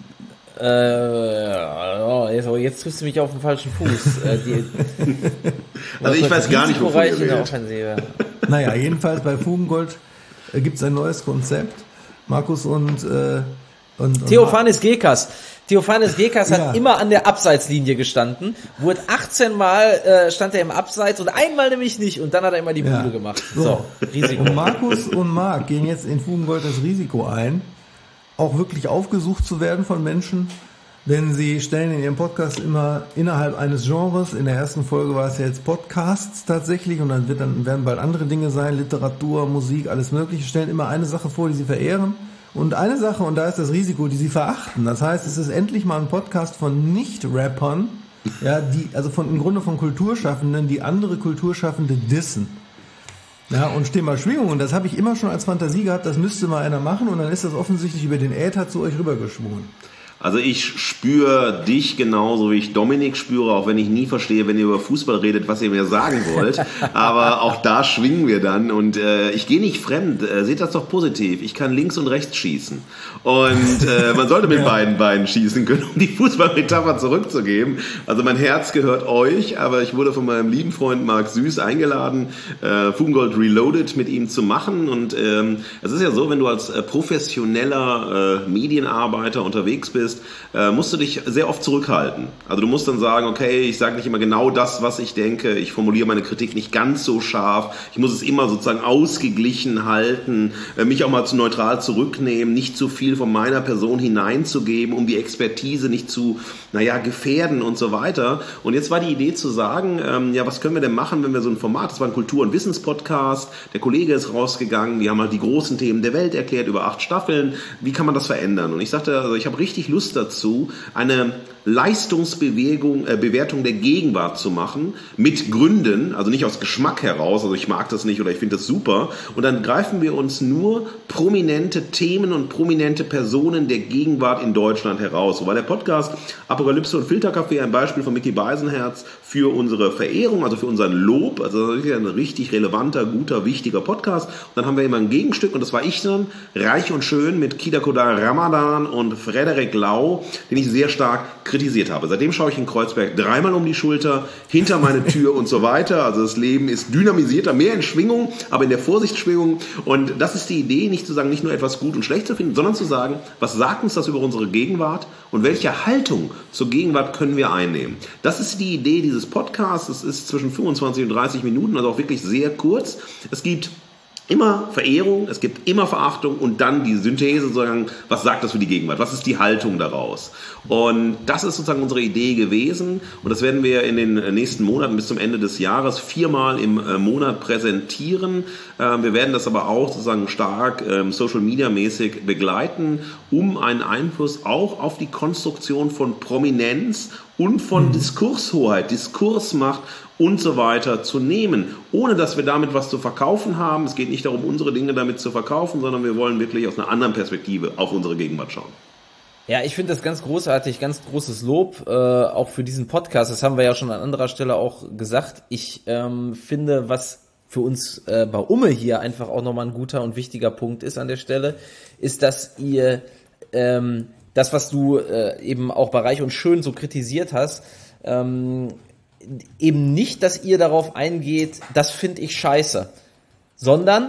äh, oh, jetzt, jetzt triffst du mich auf den falschen Fuß. Äh, die, also ich weiß gar nicht, wovon ihr in der Offensive. Naja, jedenfalls bei Fugengold äh, gibt's ein neues Konzept. Markus und, äh, und, und Theophanis Gekas. Theophanis Gekas ja. hat immer an der Abseitslinie gestanden, wurde achtzehn Mal äh, stand er im Abseits und einmal nämlich nicht, und dann hat er immer die Bude ja. gemacht. So, so Risiko. Und Markus und Marc gehen jetzt in Fugengold das Risiko ein, auch wirklich aufgesucht zu werden von Menschen, denn sie stellen in ihrem Podcast immer innerhalb eines Genres, in der ersten Folge war es ja jetzt Podcasts tatsächlich, und dann wird dann werden bald andere Dinge sein, Literatur, Musik, alles Mögliche, stellen immer eine Sache vor, die sie verehren. Und eine Sache, und da ist das Risiko, die sie verachten. Das heißt, es ist endlich mal ein Podcast von Nicht-Rappern, ja, die, also von, im Grunde von Kulturschaffenden, die andere Kulturschaffende dissen. Ja, und steh mal Schwingung, und das habe ich immer schon als Fantasie gehabt, das müsste mal einer machen, und dann ist das offensichtlich über den Äther zu euch rübergeschwungen. Also ich spüre dich genauso, wie ich Dominik spüre, auch wenn ich nie verstehe, wenn ihr über Fußball redet, was ihr mir sagen wollt. Aber auch da schwingen wir dann, und äh, ich gehe nicht fremd. Äh, seht das doch positiv. Ich kann links und rechts schießen. Und äh, man sollte mit ja. beiden Beinen schießen können, um die Fußballmetapher zurückzugeben. Also mein Herz gehört euch, aber ich wurde von meinem lieben Freund Marc Süß eingeladen, äh, Fugengold Reloaded mit ihm zu machen. Und ähm, es ist ja so, wenn du als äh, professioneller äh, Medienarbeiter unterwegs bist, äh, musst du dich sehr oft zurückhalten. Also du musst dann sagen, okay, ich sage nicht immer genau das, was ich denke, ich formuliere meine Kritik nicht ganz so scharf, ich muss es immer sozusagen ausgeglichen halten, äh, mich auch mal zu neutral zurücknehmen, nicht zu viel von meiner Person hineinzugeben, um die Expertise nicht zu, naja, gefährden und so weiter. Und jetzt war die Idee zu sagen, ähm, ja, was können wir denn machen, wenn wir so ein Format, das war ein Kultur- und Wissenspodcast, der Kollege ist rausgegangen, die haben halt die großen Themen der Welt erklärt über acht Staffeln, wie kann man das verändern? Und ich sagte, also ich habe richtig Lust, Lust dazu, eine Leistungsbewegung, äh, Bewertung der Gegenwart zu machen, mit Gründen, also nicht aus Geschmack heraus, also ich mag das nicht oder ich finde das super, und dann greifen wir uns nur prominente Themen und prominente Personen der Gegenwart in Deutschland heraus. So war der Podcast Apokalypse und Filterkaffee ein Beispiel von Micky Beisenherz für unsere Verehrung, also für unseren Lob, also das ist ein richtig relevanter, guter, wichtiger Podcast. Und dann haben wir immer ein Gegenstück und das war ich dann, Reich und Schön mit Kida Kodar Ramadan und Frederik Lau, den ich sehr stark kritisiert habe. Seitdem schaue ich in Kreuzberg dreimal um die Schulter, hinter meine Tür und so weiter. Also das Leben ist dynamisierter, mehr in Schwingung, aber in der Vorsichtsschwingung. Und das ist die Idee, nicht zu sagen, nicht nur etwas gut und schlecht zu finden, sondern zu sagen, was sagt uns das über unsere Gegenwart und welche Haltung zur Gegenwart können wir einnehmen. Das ist die Idee dieses Podcasts. Es ist zwischen fünfundzwanzig und dreißig Minuten, also auch wirklich sehr kurz. Es gibt immer Verehrung, es gibt immer Verachtung und dann die Synthese sozusagen, was sagt das für die Gegenwart, was ist die Haltung daraus? Und das ist sozusagen unsere Idee gewesen und das werden wir in den nächsten Monaten bis zum Ende des Jahres viermal im Monat präsentieren. Wir werden das aber auch sozusagen stark Social Media mäßig begleiten, um einen Einfluss auch auf die Konstruktion von Prominenz und von Diskurshoheit, Diskursmacht und so weiter zu nehmen, ohne dass wir damit was zu verkaufen haben. Es geht nicht darum, unsere Dinge damit zu verkaufen, sondern wir wollen wirklich aus einer anderen Perspektive auf unsere Gegenwart schauen. Ja, ich finde das ganz großartig, ganz großes Lob, äh, auch für diesen Podcast. Das haben wir ja schon an anderer Stelle auch gesagt. Ich ähm, finde, was für uns äh, bei Umme hier einfach auch nochmal ein guter und wichtiger Punkt ist an der Stelle, ist, dass ihr ähm, das, was du äh, eben auch bei Reich und Schön so kritisiert hast, ähm, eben nicht, dass ihr darauf eingeht, das finde ich scheiße, sondern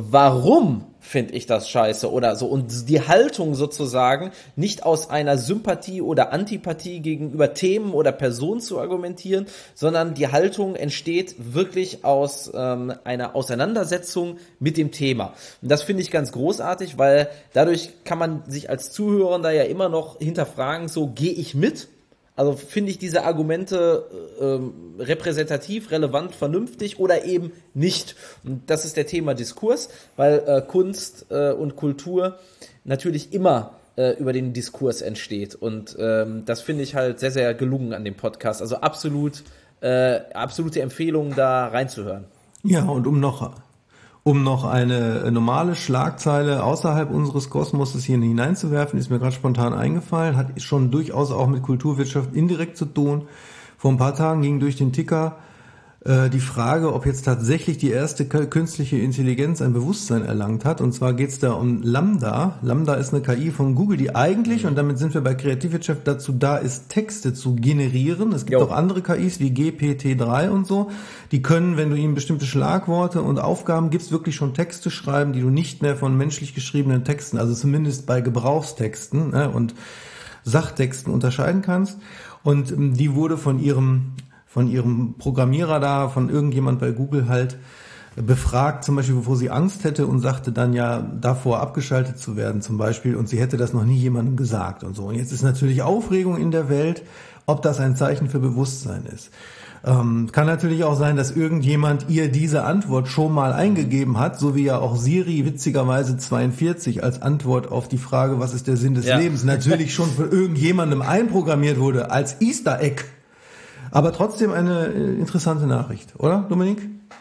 warum finde ich das scheiße oder so, und die Haltung sozusagen nicht aus einer Sympathie oder Antipathie gegenüber Themen oder Personen zu argumentieren, sondern die Haltung entsteht wirklich aus ähm, einer Auseinandersetzung mit dem Thema. Und das finde ich ganz großartig, weil dadurch kann man sich als Zuhörender ja immer noch hinterfragen, so gehe ich mit? Also finde ich diese Argumente äh, repräsentativ, relevant, vernünftig oder eben nicht. Und das ist der Thema Diskurs, weil äh, Kunst äh, und Kultur natürlich immer äh, über den Diskurs entsteht. Und ähm, das finde ich halt sehr, sehr gelungen an dem Podcast. Also absolut, äh, absolute Empfehlung, da reinzuhören. Ja, und um noch... Um noch eine normale Schlagzeile außerhalb unseres Kosmoses hier hineinzuwerfen, ist mir gerade spontan eingefallen, hat schon durchaus auch mit Kulturwirtschaft indirekt zu tun. Vor ein paar Tagen ging durch den Ticker äh, die Frage, ob jetzt tatsächlich die erste künstliche Intelligenz ein Bewusstsein erlangt hat. Und zwar geht es da um Lambda. Lambda ist eine K I von Google, die eigentlich, und damit sind wir bei Kreativwirtschaft, dazu da ist, Texte zu generieren. Es gibt Jo. auch andere K Is wie G P T drei und so. Die können, wenn du ihnen bestimmte Schlagworte und Aufgaben gibst, wirklich schon Texte schreiben, die du nicht mehr von menschlich geschriebenen Texten, also zumindest bei Gebrauchstexten ne, und Sachtexten unterscheiden kannst. Und ähm, die wurde von ihrem von ihrem Programmierer da, von irgendjemand bei Google halt befragt, zum Beispiel, wovor sie Angst hätte, und sagte dann ja, davor abgeschaltet zu werden zum Beispiel, und sie hätte das noch nie jemandem gesagt und so. Und jetzt ist natürlich Aufregung in der Welt, ob das ein Zeichen für Bewusstsein ist. Ähm, kann natürlich auch sein, dass irgendjemand ihr diese Antwort schon mal eingegeben hat, so wie ja auch Siri witzigerweise zweiundvierzig als Antwort auf die Frage, was ist der Sinn des ja. Lebens, natürlich schon von irgendjemandem einprogrammiert wurde als Easter Egg. Aber trotzdem eine interessante Nachricht, oder, Dominik?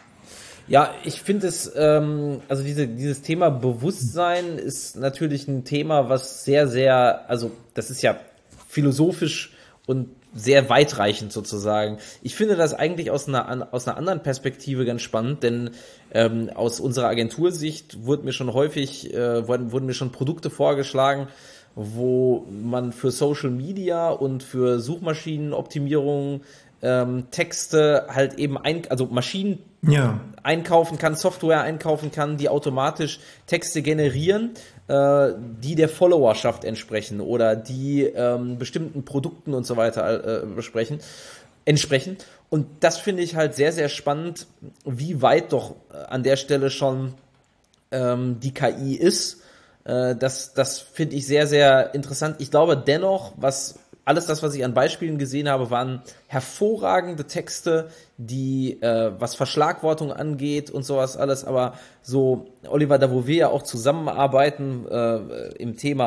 Ja, ich finde es, ähm, also diese, dieses Thema Bewusstsein ist natürlich ein Thema, was sehr, sehr, also das ist ja philosophisch und sehr weitreichend sozusagen. Ich finde das eigentlich aus einer, aus einer anderen Perspektive ganz spannend, denn ähm, aus unserer Agentursicht wurden mir schon häufig, äh, wurden, wurden mir schon Produkte vorgeschlagen, wo man für Social Media und für Suchmaschinenoptimierung ähm, Texte halt eben ein, also Maschinen ja. einkaufen kann, Software einkaufen kann, die automatisch Texte generieren, äh, die der Followerschaft entsprechen oder die ähm, bestimmten Produkten und so weiter äh, besprechen, entsprechen. Und das finde ich halt sehr, sehr spannend, wie weit doch an der Stelle schon ähm, die K I ist. Äh, das das finde ich sehr, sehr interessant. Ich glaube dennoch, was alles das, was ich an Beispielen gesehen habe, waren hervorragende Texte, die, äh, was Verschlagwortung angeht und sowas alles, aber so, Oliver, da wo wir ja auch zusammenarbeiten, äh, im Thema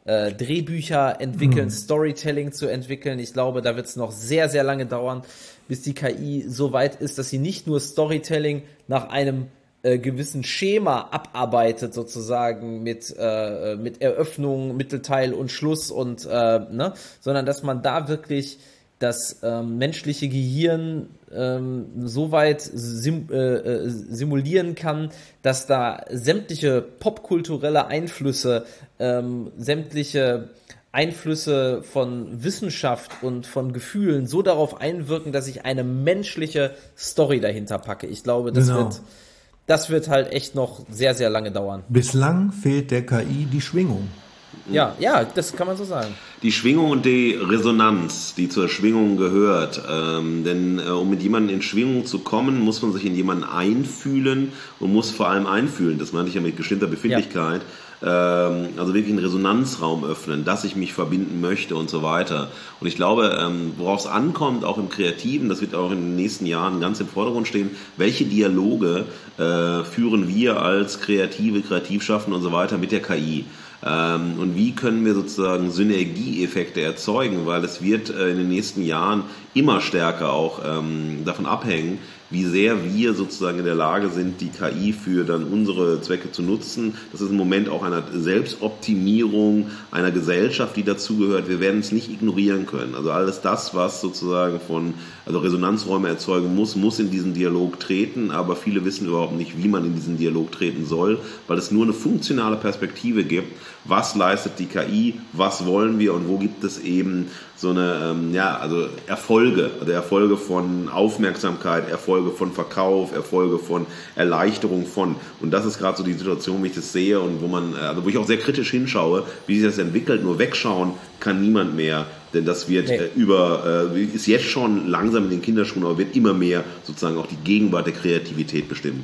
äh, Drehbücher entwickeln, mhm. Storytelling zu entwickeln. Ich glaube, da wird es noch sehr, sehr lange dauern, bis die K I so weit ist, dass sie nicht nur Storytelling nach einem äh, gewissen Schema abarbeitet, sozusagen mit äh, mit Eröffnung, Mittelteil und Schluss und äh, ne, sondern dass man da wirklich das ähm, menschliche Gehirn ähm, so weit sim, äh, simulieren kann, dass da sämtliche popkulturelle Einflüsse, ähm, sämtliche Einflüsse von Wissenschaft und von Gefühlen so darauf einwirken, dass ich eine menschliche Story dahinter packe. Ich glaube, das genau. wird das wird halt echt noch sehr, sehr lange dauern. Bislang fehlt der K I die Schwingung. Ja, ja, das kann man so sagen. Die Schwingung und die Resonanz, die zur Schwingung gehört. Ähm, denn äh, um mit jemandem in Schwingung zu kommen, muss man sich in jemanden einfühlen und muss vor allem einfühlen. Das meinte ich ja mit bestimmter Befindlichkeit. Ja. Ähm, also wirklich einen Resonanzraum öffnen, dass ich mich verbinden möchte und so weiter. Und ich glaube, ähm, worauf es ankommt, auch im Kreativen, das wird auch in den nächsten Jahren ganz im Vordergrund stehen, welche Dialoge äh, führen wir als Kreative, Kreativschaffende und so weiter mit der K I. Ähm, und wie können wir sozusagen Synergieeffekte erzeugen, weil es wird äh, in den nächsten Jahren immer stärker auch ähm, davon abhängen, wie sehr wir sozusagen in der Lage sind, die K I für dann unsere Zwecke zu nutzen. Das ist im Moment auch eine Selbstoptimierung einer Gesellschaft, die dazugehört. Wir werden es nicht ignorieren können. Also alles das, was sozusagen von also Resonanzräume erzeugen muss, muss in diesen Dialog treten, aber viele wissen überhaupt nicht, wie man in diesen Dialog treten soll, weil es nur eine funktionale Perspektive gibt. Was leistet die K I? Was wollen wir? Und wo gibt es eben so eine, ähm, ja, also Erfolge, also Erfolge von Aufmerksamkeit, Erfolge von Verkauf, Erfolge von Erleichterung von. Und das ist gerade so die Situation, wie ich das sehe und wo man, also wo ich auch sehr kritisch hinschaue, wie sich das entwickelt. Nur wegschauen kann niemand mehr, denn das wird nee. äh, über, äh, ist jetzt schon langsam in den Kinderschuhen, aber wird immer mehr sozusagen auch die Gegenwart der Kreativität bestimmen.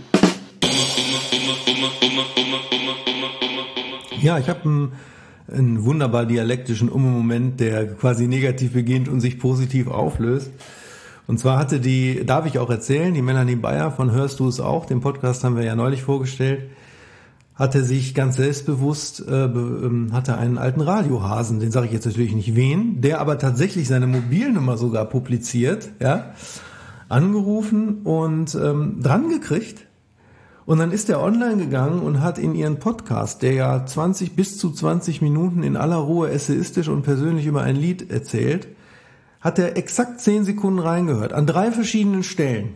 Ja, ich habe einen, einen wunderbar dialektischen Ummoment, der quasi negativ beginnt und sich positiv auflöst. Und zwar hatte die, darf ich auch erzählen, die Melanie Beyer von Hörst du es auch, den Podcast haben wir ja neulich vorgestellt, hatte sich ganz selbstbewusst, äh, be, äh, hatte einen alten Radiohasen, den sage ich jetzt natürlich nicht wen, der aber tatsächlich seine Mobilnummer sogar publiziert, ja, angerufen und ähm, dran gekriegt. Und dann ist er online gegangen und hat in ihren Podcast, der ja zwanzig bis zu zwanzig Minuten in aller Ruhe essayistisch und persönlich über ein Lied erzählt, hat er exakt zehn Sekunden reingehört, an drei verschiedenen Stellen.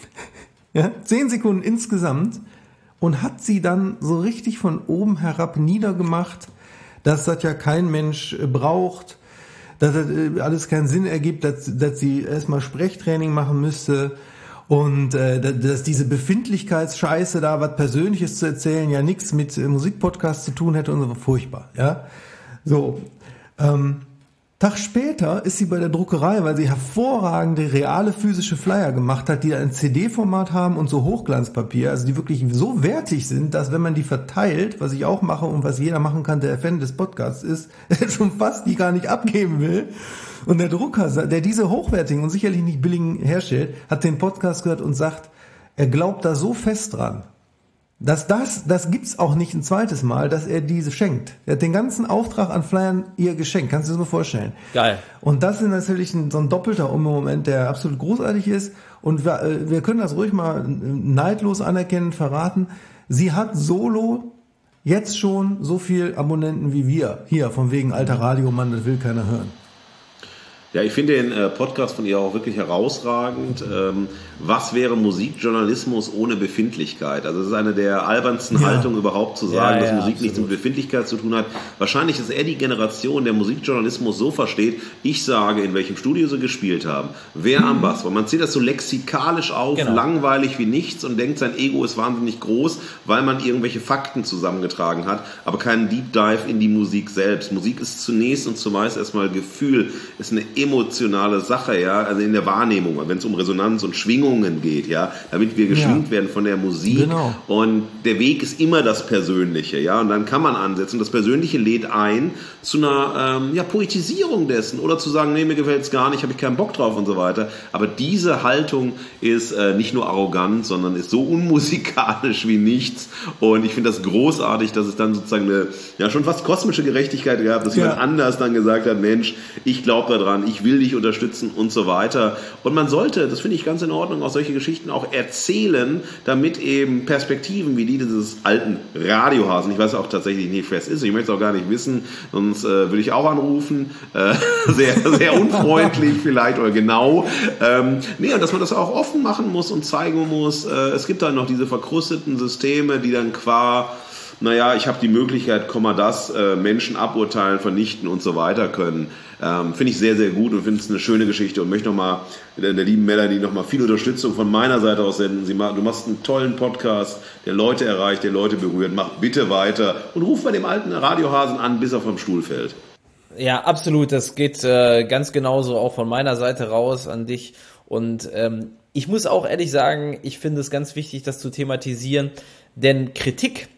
Ja, zehn Sekunden insgesamt und hat sie dann so richtig von oben herab niedergemacht, dass das ja kein Mensch braucht, dass das alles keinen Sinn ergibt, dass, dass sie erstmal Sprechtraining machen müsste, und äh, dass diese Befindlichkeitsscheiße da, was Persönliches zu erzählen, ja nichts mit äh, Musikpodcast zu tun hätte und so, furchtbar, ja. So, ähm, Tag später ist sie bei der Druckerei, weil sie hervorragende reale physische Flyer gemacht hat, die ein C D-Format haben und so Hochglanzpapier, also die wirklich so wertig sind, dass wenn man die verteilt, was ich auch mache und was jeder machen kann, der Fan des Podcasts ist, schon fast die gar nicht abgeben will. Und der Drucker, der diese hochwertigen und sicherlich nicht billigen herstellt, hat den Podcast gehört und sagt, er glaubt da so fest dran, dass das, das gibt's auch nicht ein zweites Mal, dass er diese schenkt. Er hat den ganzen Auftrag an Flyern ihr geschenkt, kannst du dir das mal vorstellen. Geil. Und das ist natürlich ein, so ein doppelter Moment, der absolut großartig ist. Und wir, wir können das ruhig mal neidlos anerkennen, verraten. Sie hat solo jetzt schon so viel Abonnenten wie wir. Hier, von wegen alter Radiomann, das will keiner hören. Ja, ich finde den äh, Podcast von ihr auch wirklich herausragend. Ähm, was wäre Musikjournalismus ohne Befindlichkeit? Also es ist eine der albernsten ja. Haltungen überhaupt zu sagen, ja, ja, dass Musik absolut. nichts mit Befindlichkeit zu tun hat. Wahrscheinlich ist er die Generation, der Musikjournalismus so versteht, ich sage, in welchem Studio sie gespielt haben, wer am Bass war. Man zählt das so lexikalisch auf, genau. langweilig wie nichts und denkt, sein Ego ist wahnsinnig groß, weil man irgendwelche Fakten zusammengetragen hat, aber keinen Deep Dive in die Musik selbst. Musik ist zunächst und zumeist erstmal Gefühl, ist eine emotionale Sache, ja, also in der Wahrnehmung, wenn es um Resonanz und Schwingungen geht, ja, damit wir geschwingt ja. werden von der Musik. Genau. Und der Weg ist immer das Persönliche, ja, und dann kann man ansetzen. Das Persönliche lädt ein zu einer ähm, ja, Poetisierung dessen oder zu sagen, nee, mir gefällt es gar nicht, habe ich keinen Bock drauf und so weiter. Aber diese Haltung ist äh, nicht nur arrogant, sondern ist so unmusikalisch wie nichts. Und ich finde das großartig, dass es dann sozusagen eine ja schon fast kosmische Gerechtigkeit gab, dass ja. jemand anders dann gesagt hat, Mensch, ich glaube daran, ich will dich unterstützen und so weiter. Und man sollte, das finde ich ganz in Ordnung, auch solche Geschichten auch erzählen, damit eben Perspektiven wie die dieses alten Radiohasen, ich weiß auch tatsächlich nicht, wer es ist, ich möchte es auch gar nicht wissen, sonst äh, würde ich auch anrufen, äh, sehr, sehr unfreundlich vielleicht oder genau. Ähm, nee, und dass man das auch offen machen muss und zeigen muss, äh, es gibt dann noch diese verkrusteten Systeme, die dann qua naja, ich habe die Möglichkeit, Komma das, äh, Menschen aburteilen, vernichten und so weiter können. Ähm, finde ich sehr, sehr gut und finde es eine schöne Geschichte und möchte nochmal der, der lieben Melanie nochmal viel Unterstützung von meiner Seite aus senden. Sie ma- du machst einen tollen Podcast, der Leute erreicht, der Leute berührt. Mach bitte weiter und ruf bei dem alten Radiohasen an, bis er vom Stuhl fällt. Ja, absolut. Das geht äh, ganz genauso auch von meiner Seite raus an dich. Und ähm, ich muss auch ehrlich sagen, ich finde es ganz wichtig, das zu thematisieren, denn Kritik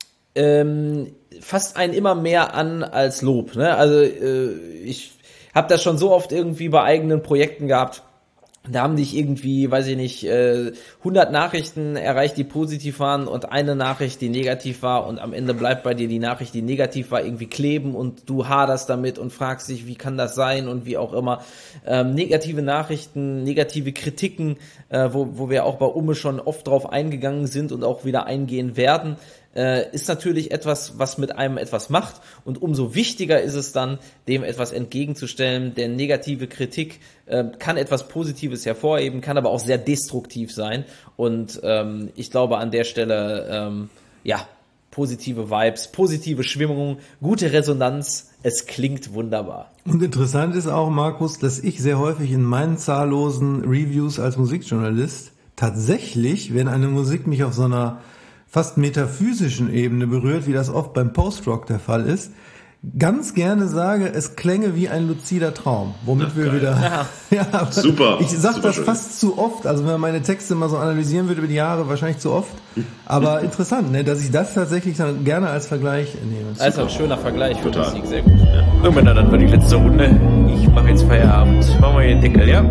Ähm, fasst einen immer mehr an als Lob. Ne? Also äh, ich habe das schon so oft irgendwie bei eigenen Projekten gehabt. Da haben dich irgendwie, weiß ich nicht, äh, hundert Nachrichten erreicht, die positiv waren und eine Nachricht, die negativ war und am Ende bleibt bei dir die Nachricht, die negativ war, irgendwie kleben und du haderst damit und fragst dich, wie kann das sein und wie auch immer. Ähm, negative Nachrichten, negative Kritiken, äh, wo, wo wir auch bei Umme schon oft drauf eingegangen sind und auch wieder eingehen werden, äh, ist natürlich etwas, was mit einem etwas macht und umso wichtiger ist es dann, dem etwas entgegenzustellen, denn negative Kritik äh, kann etwas Positives hervorheben, kann aber auch sehr destruktiv sein und ähm, ich glaube an der Stelle, ähm, ja, positive Vibes, positive Schwingungen, gute Resonanz, es klingt wunderbar. Und interessant ist auch, Markus, dass ich sehr häufig in meinen zahllosen Reviews als Musikjournalist tatsächlich, wenn eine Musik mich auf so einer fast metaphysischen Ebene berührt, wie das oft beim Post-Rock der Fall ist, ganz gerne sage, es klänge wie ein luzider Traum, womit Ach, wir geil. wieder... Ja, ja, super. Ich sage das schön. fast zu oft, also wenn man meine Texte mal so analysieren würde über die Jahre, wahrscheinlich zu oft, aber interessant, ne, dass ich das tatsächlich dann gerne als Vergleich nehme. Also ein schöner Vergleich für Total. Musik, sehr gut. Ja. So, Männer, dann war die letzte Runde. Ich mache jetzt Feierabend. Machen wir hier den Deckel, ja?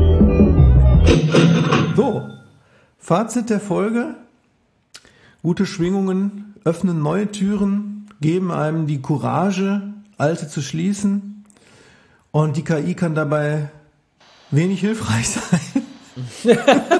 So, Fazit der Folge. Gute Schwingungen öffnen neue Türen, geben einem die Courage, alte zu schließen. Und die K I kann dabei wenig hilfreich sein.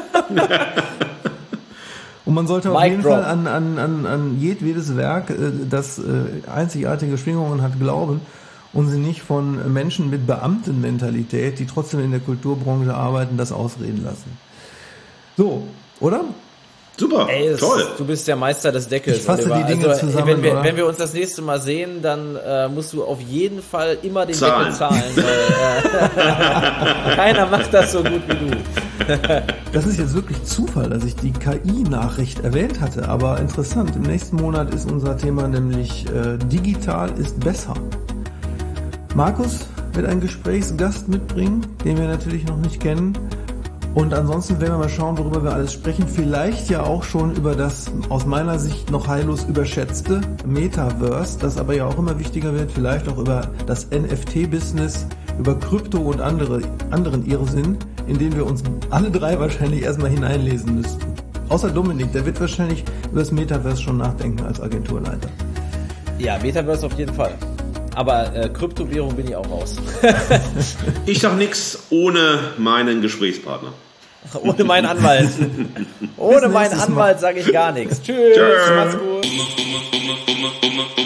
Und man sollte auf Mic jeden drop. Fall an, an, an, an jedwedes Werk, das einzigartige Schwingungen hat, glauben und sie nicht von Menschen mit Beamtenmentalität, die trotzdem in der Kulturbranche arbeiten, das ausreden lassen. So, oder? Super, Ey, das, toll. Du bist der Meister des Deckels. Ich fasse Oliver. die Dinge also, zusammen, wenn wir, oder? wenn wir uns das nächste Mal sehen, dann äh, musst du auf jeden Fall immer den Zahlen. Deckel zahlen. Weil, äh, keiner macht das so gut wie du. Das ist jetzt wirklich Zufall, dass ich die K I-Nachricht erwähnt hatte, aber interessant. Im nächsten Monat ist unser Thema nämlich äh, digital ist besser. Markus wird einen Gesprächsgast mitbringen, den wir natürlich noch nicht kennen. Und ansonsten werden wir mal schauen, worüber wir alles sprechen. Vielleicht ja auch schon über das aus meiner Sicht noch heillos überschätzte Metaverse, das aber ja auch immer wichtiger wird. Vielleicht auch über das N F T-Business, über Krypto und andere, anderen Irrsinn, in den wir uns alle drei wahrscheinlich erstmal hineinlesen müssten. Außer Dominik, der wird wahrscheinlich über das Metaverse schon nachdenken als Agenturleiter. Ja, Metaverse auf jeden Fall. Aber äh, Kryptowährung bin ich auch raus. Ich sag nix ohne meinen Gesprächspartner. Ohne meinen Anwalt. Ohne meinen Anwalt sage ich gar nichts. Tschüss, Tschö. macht's gut.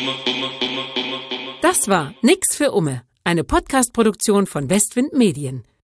Das war Nix für Umme, eine Podcast-Produktion von Westwind Medien.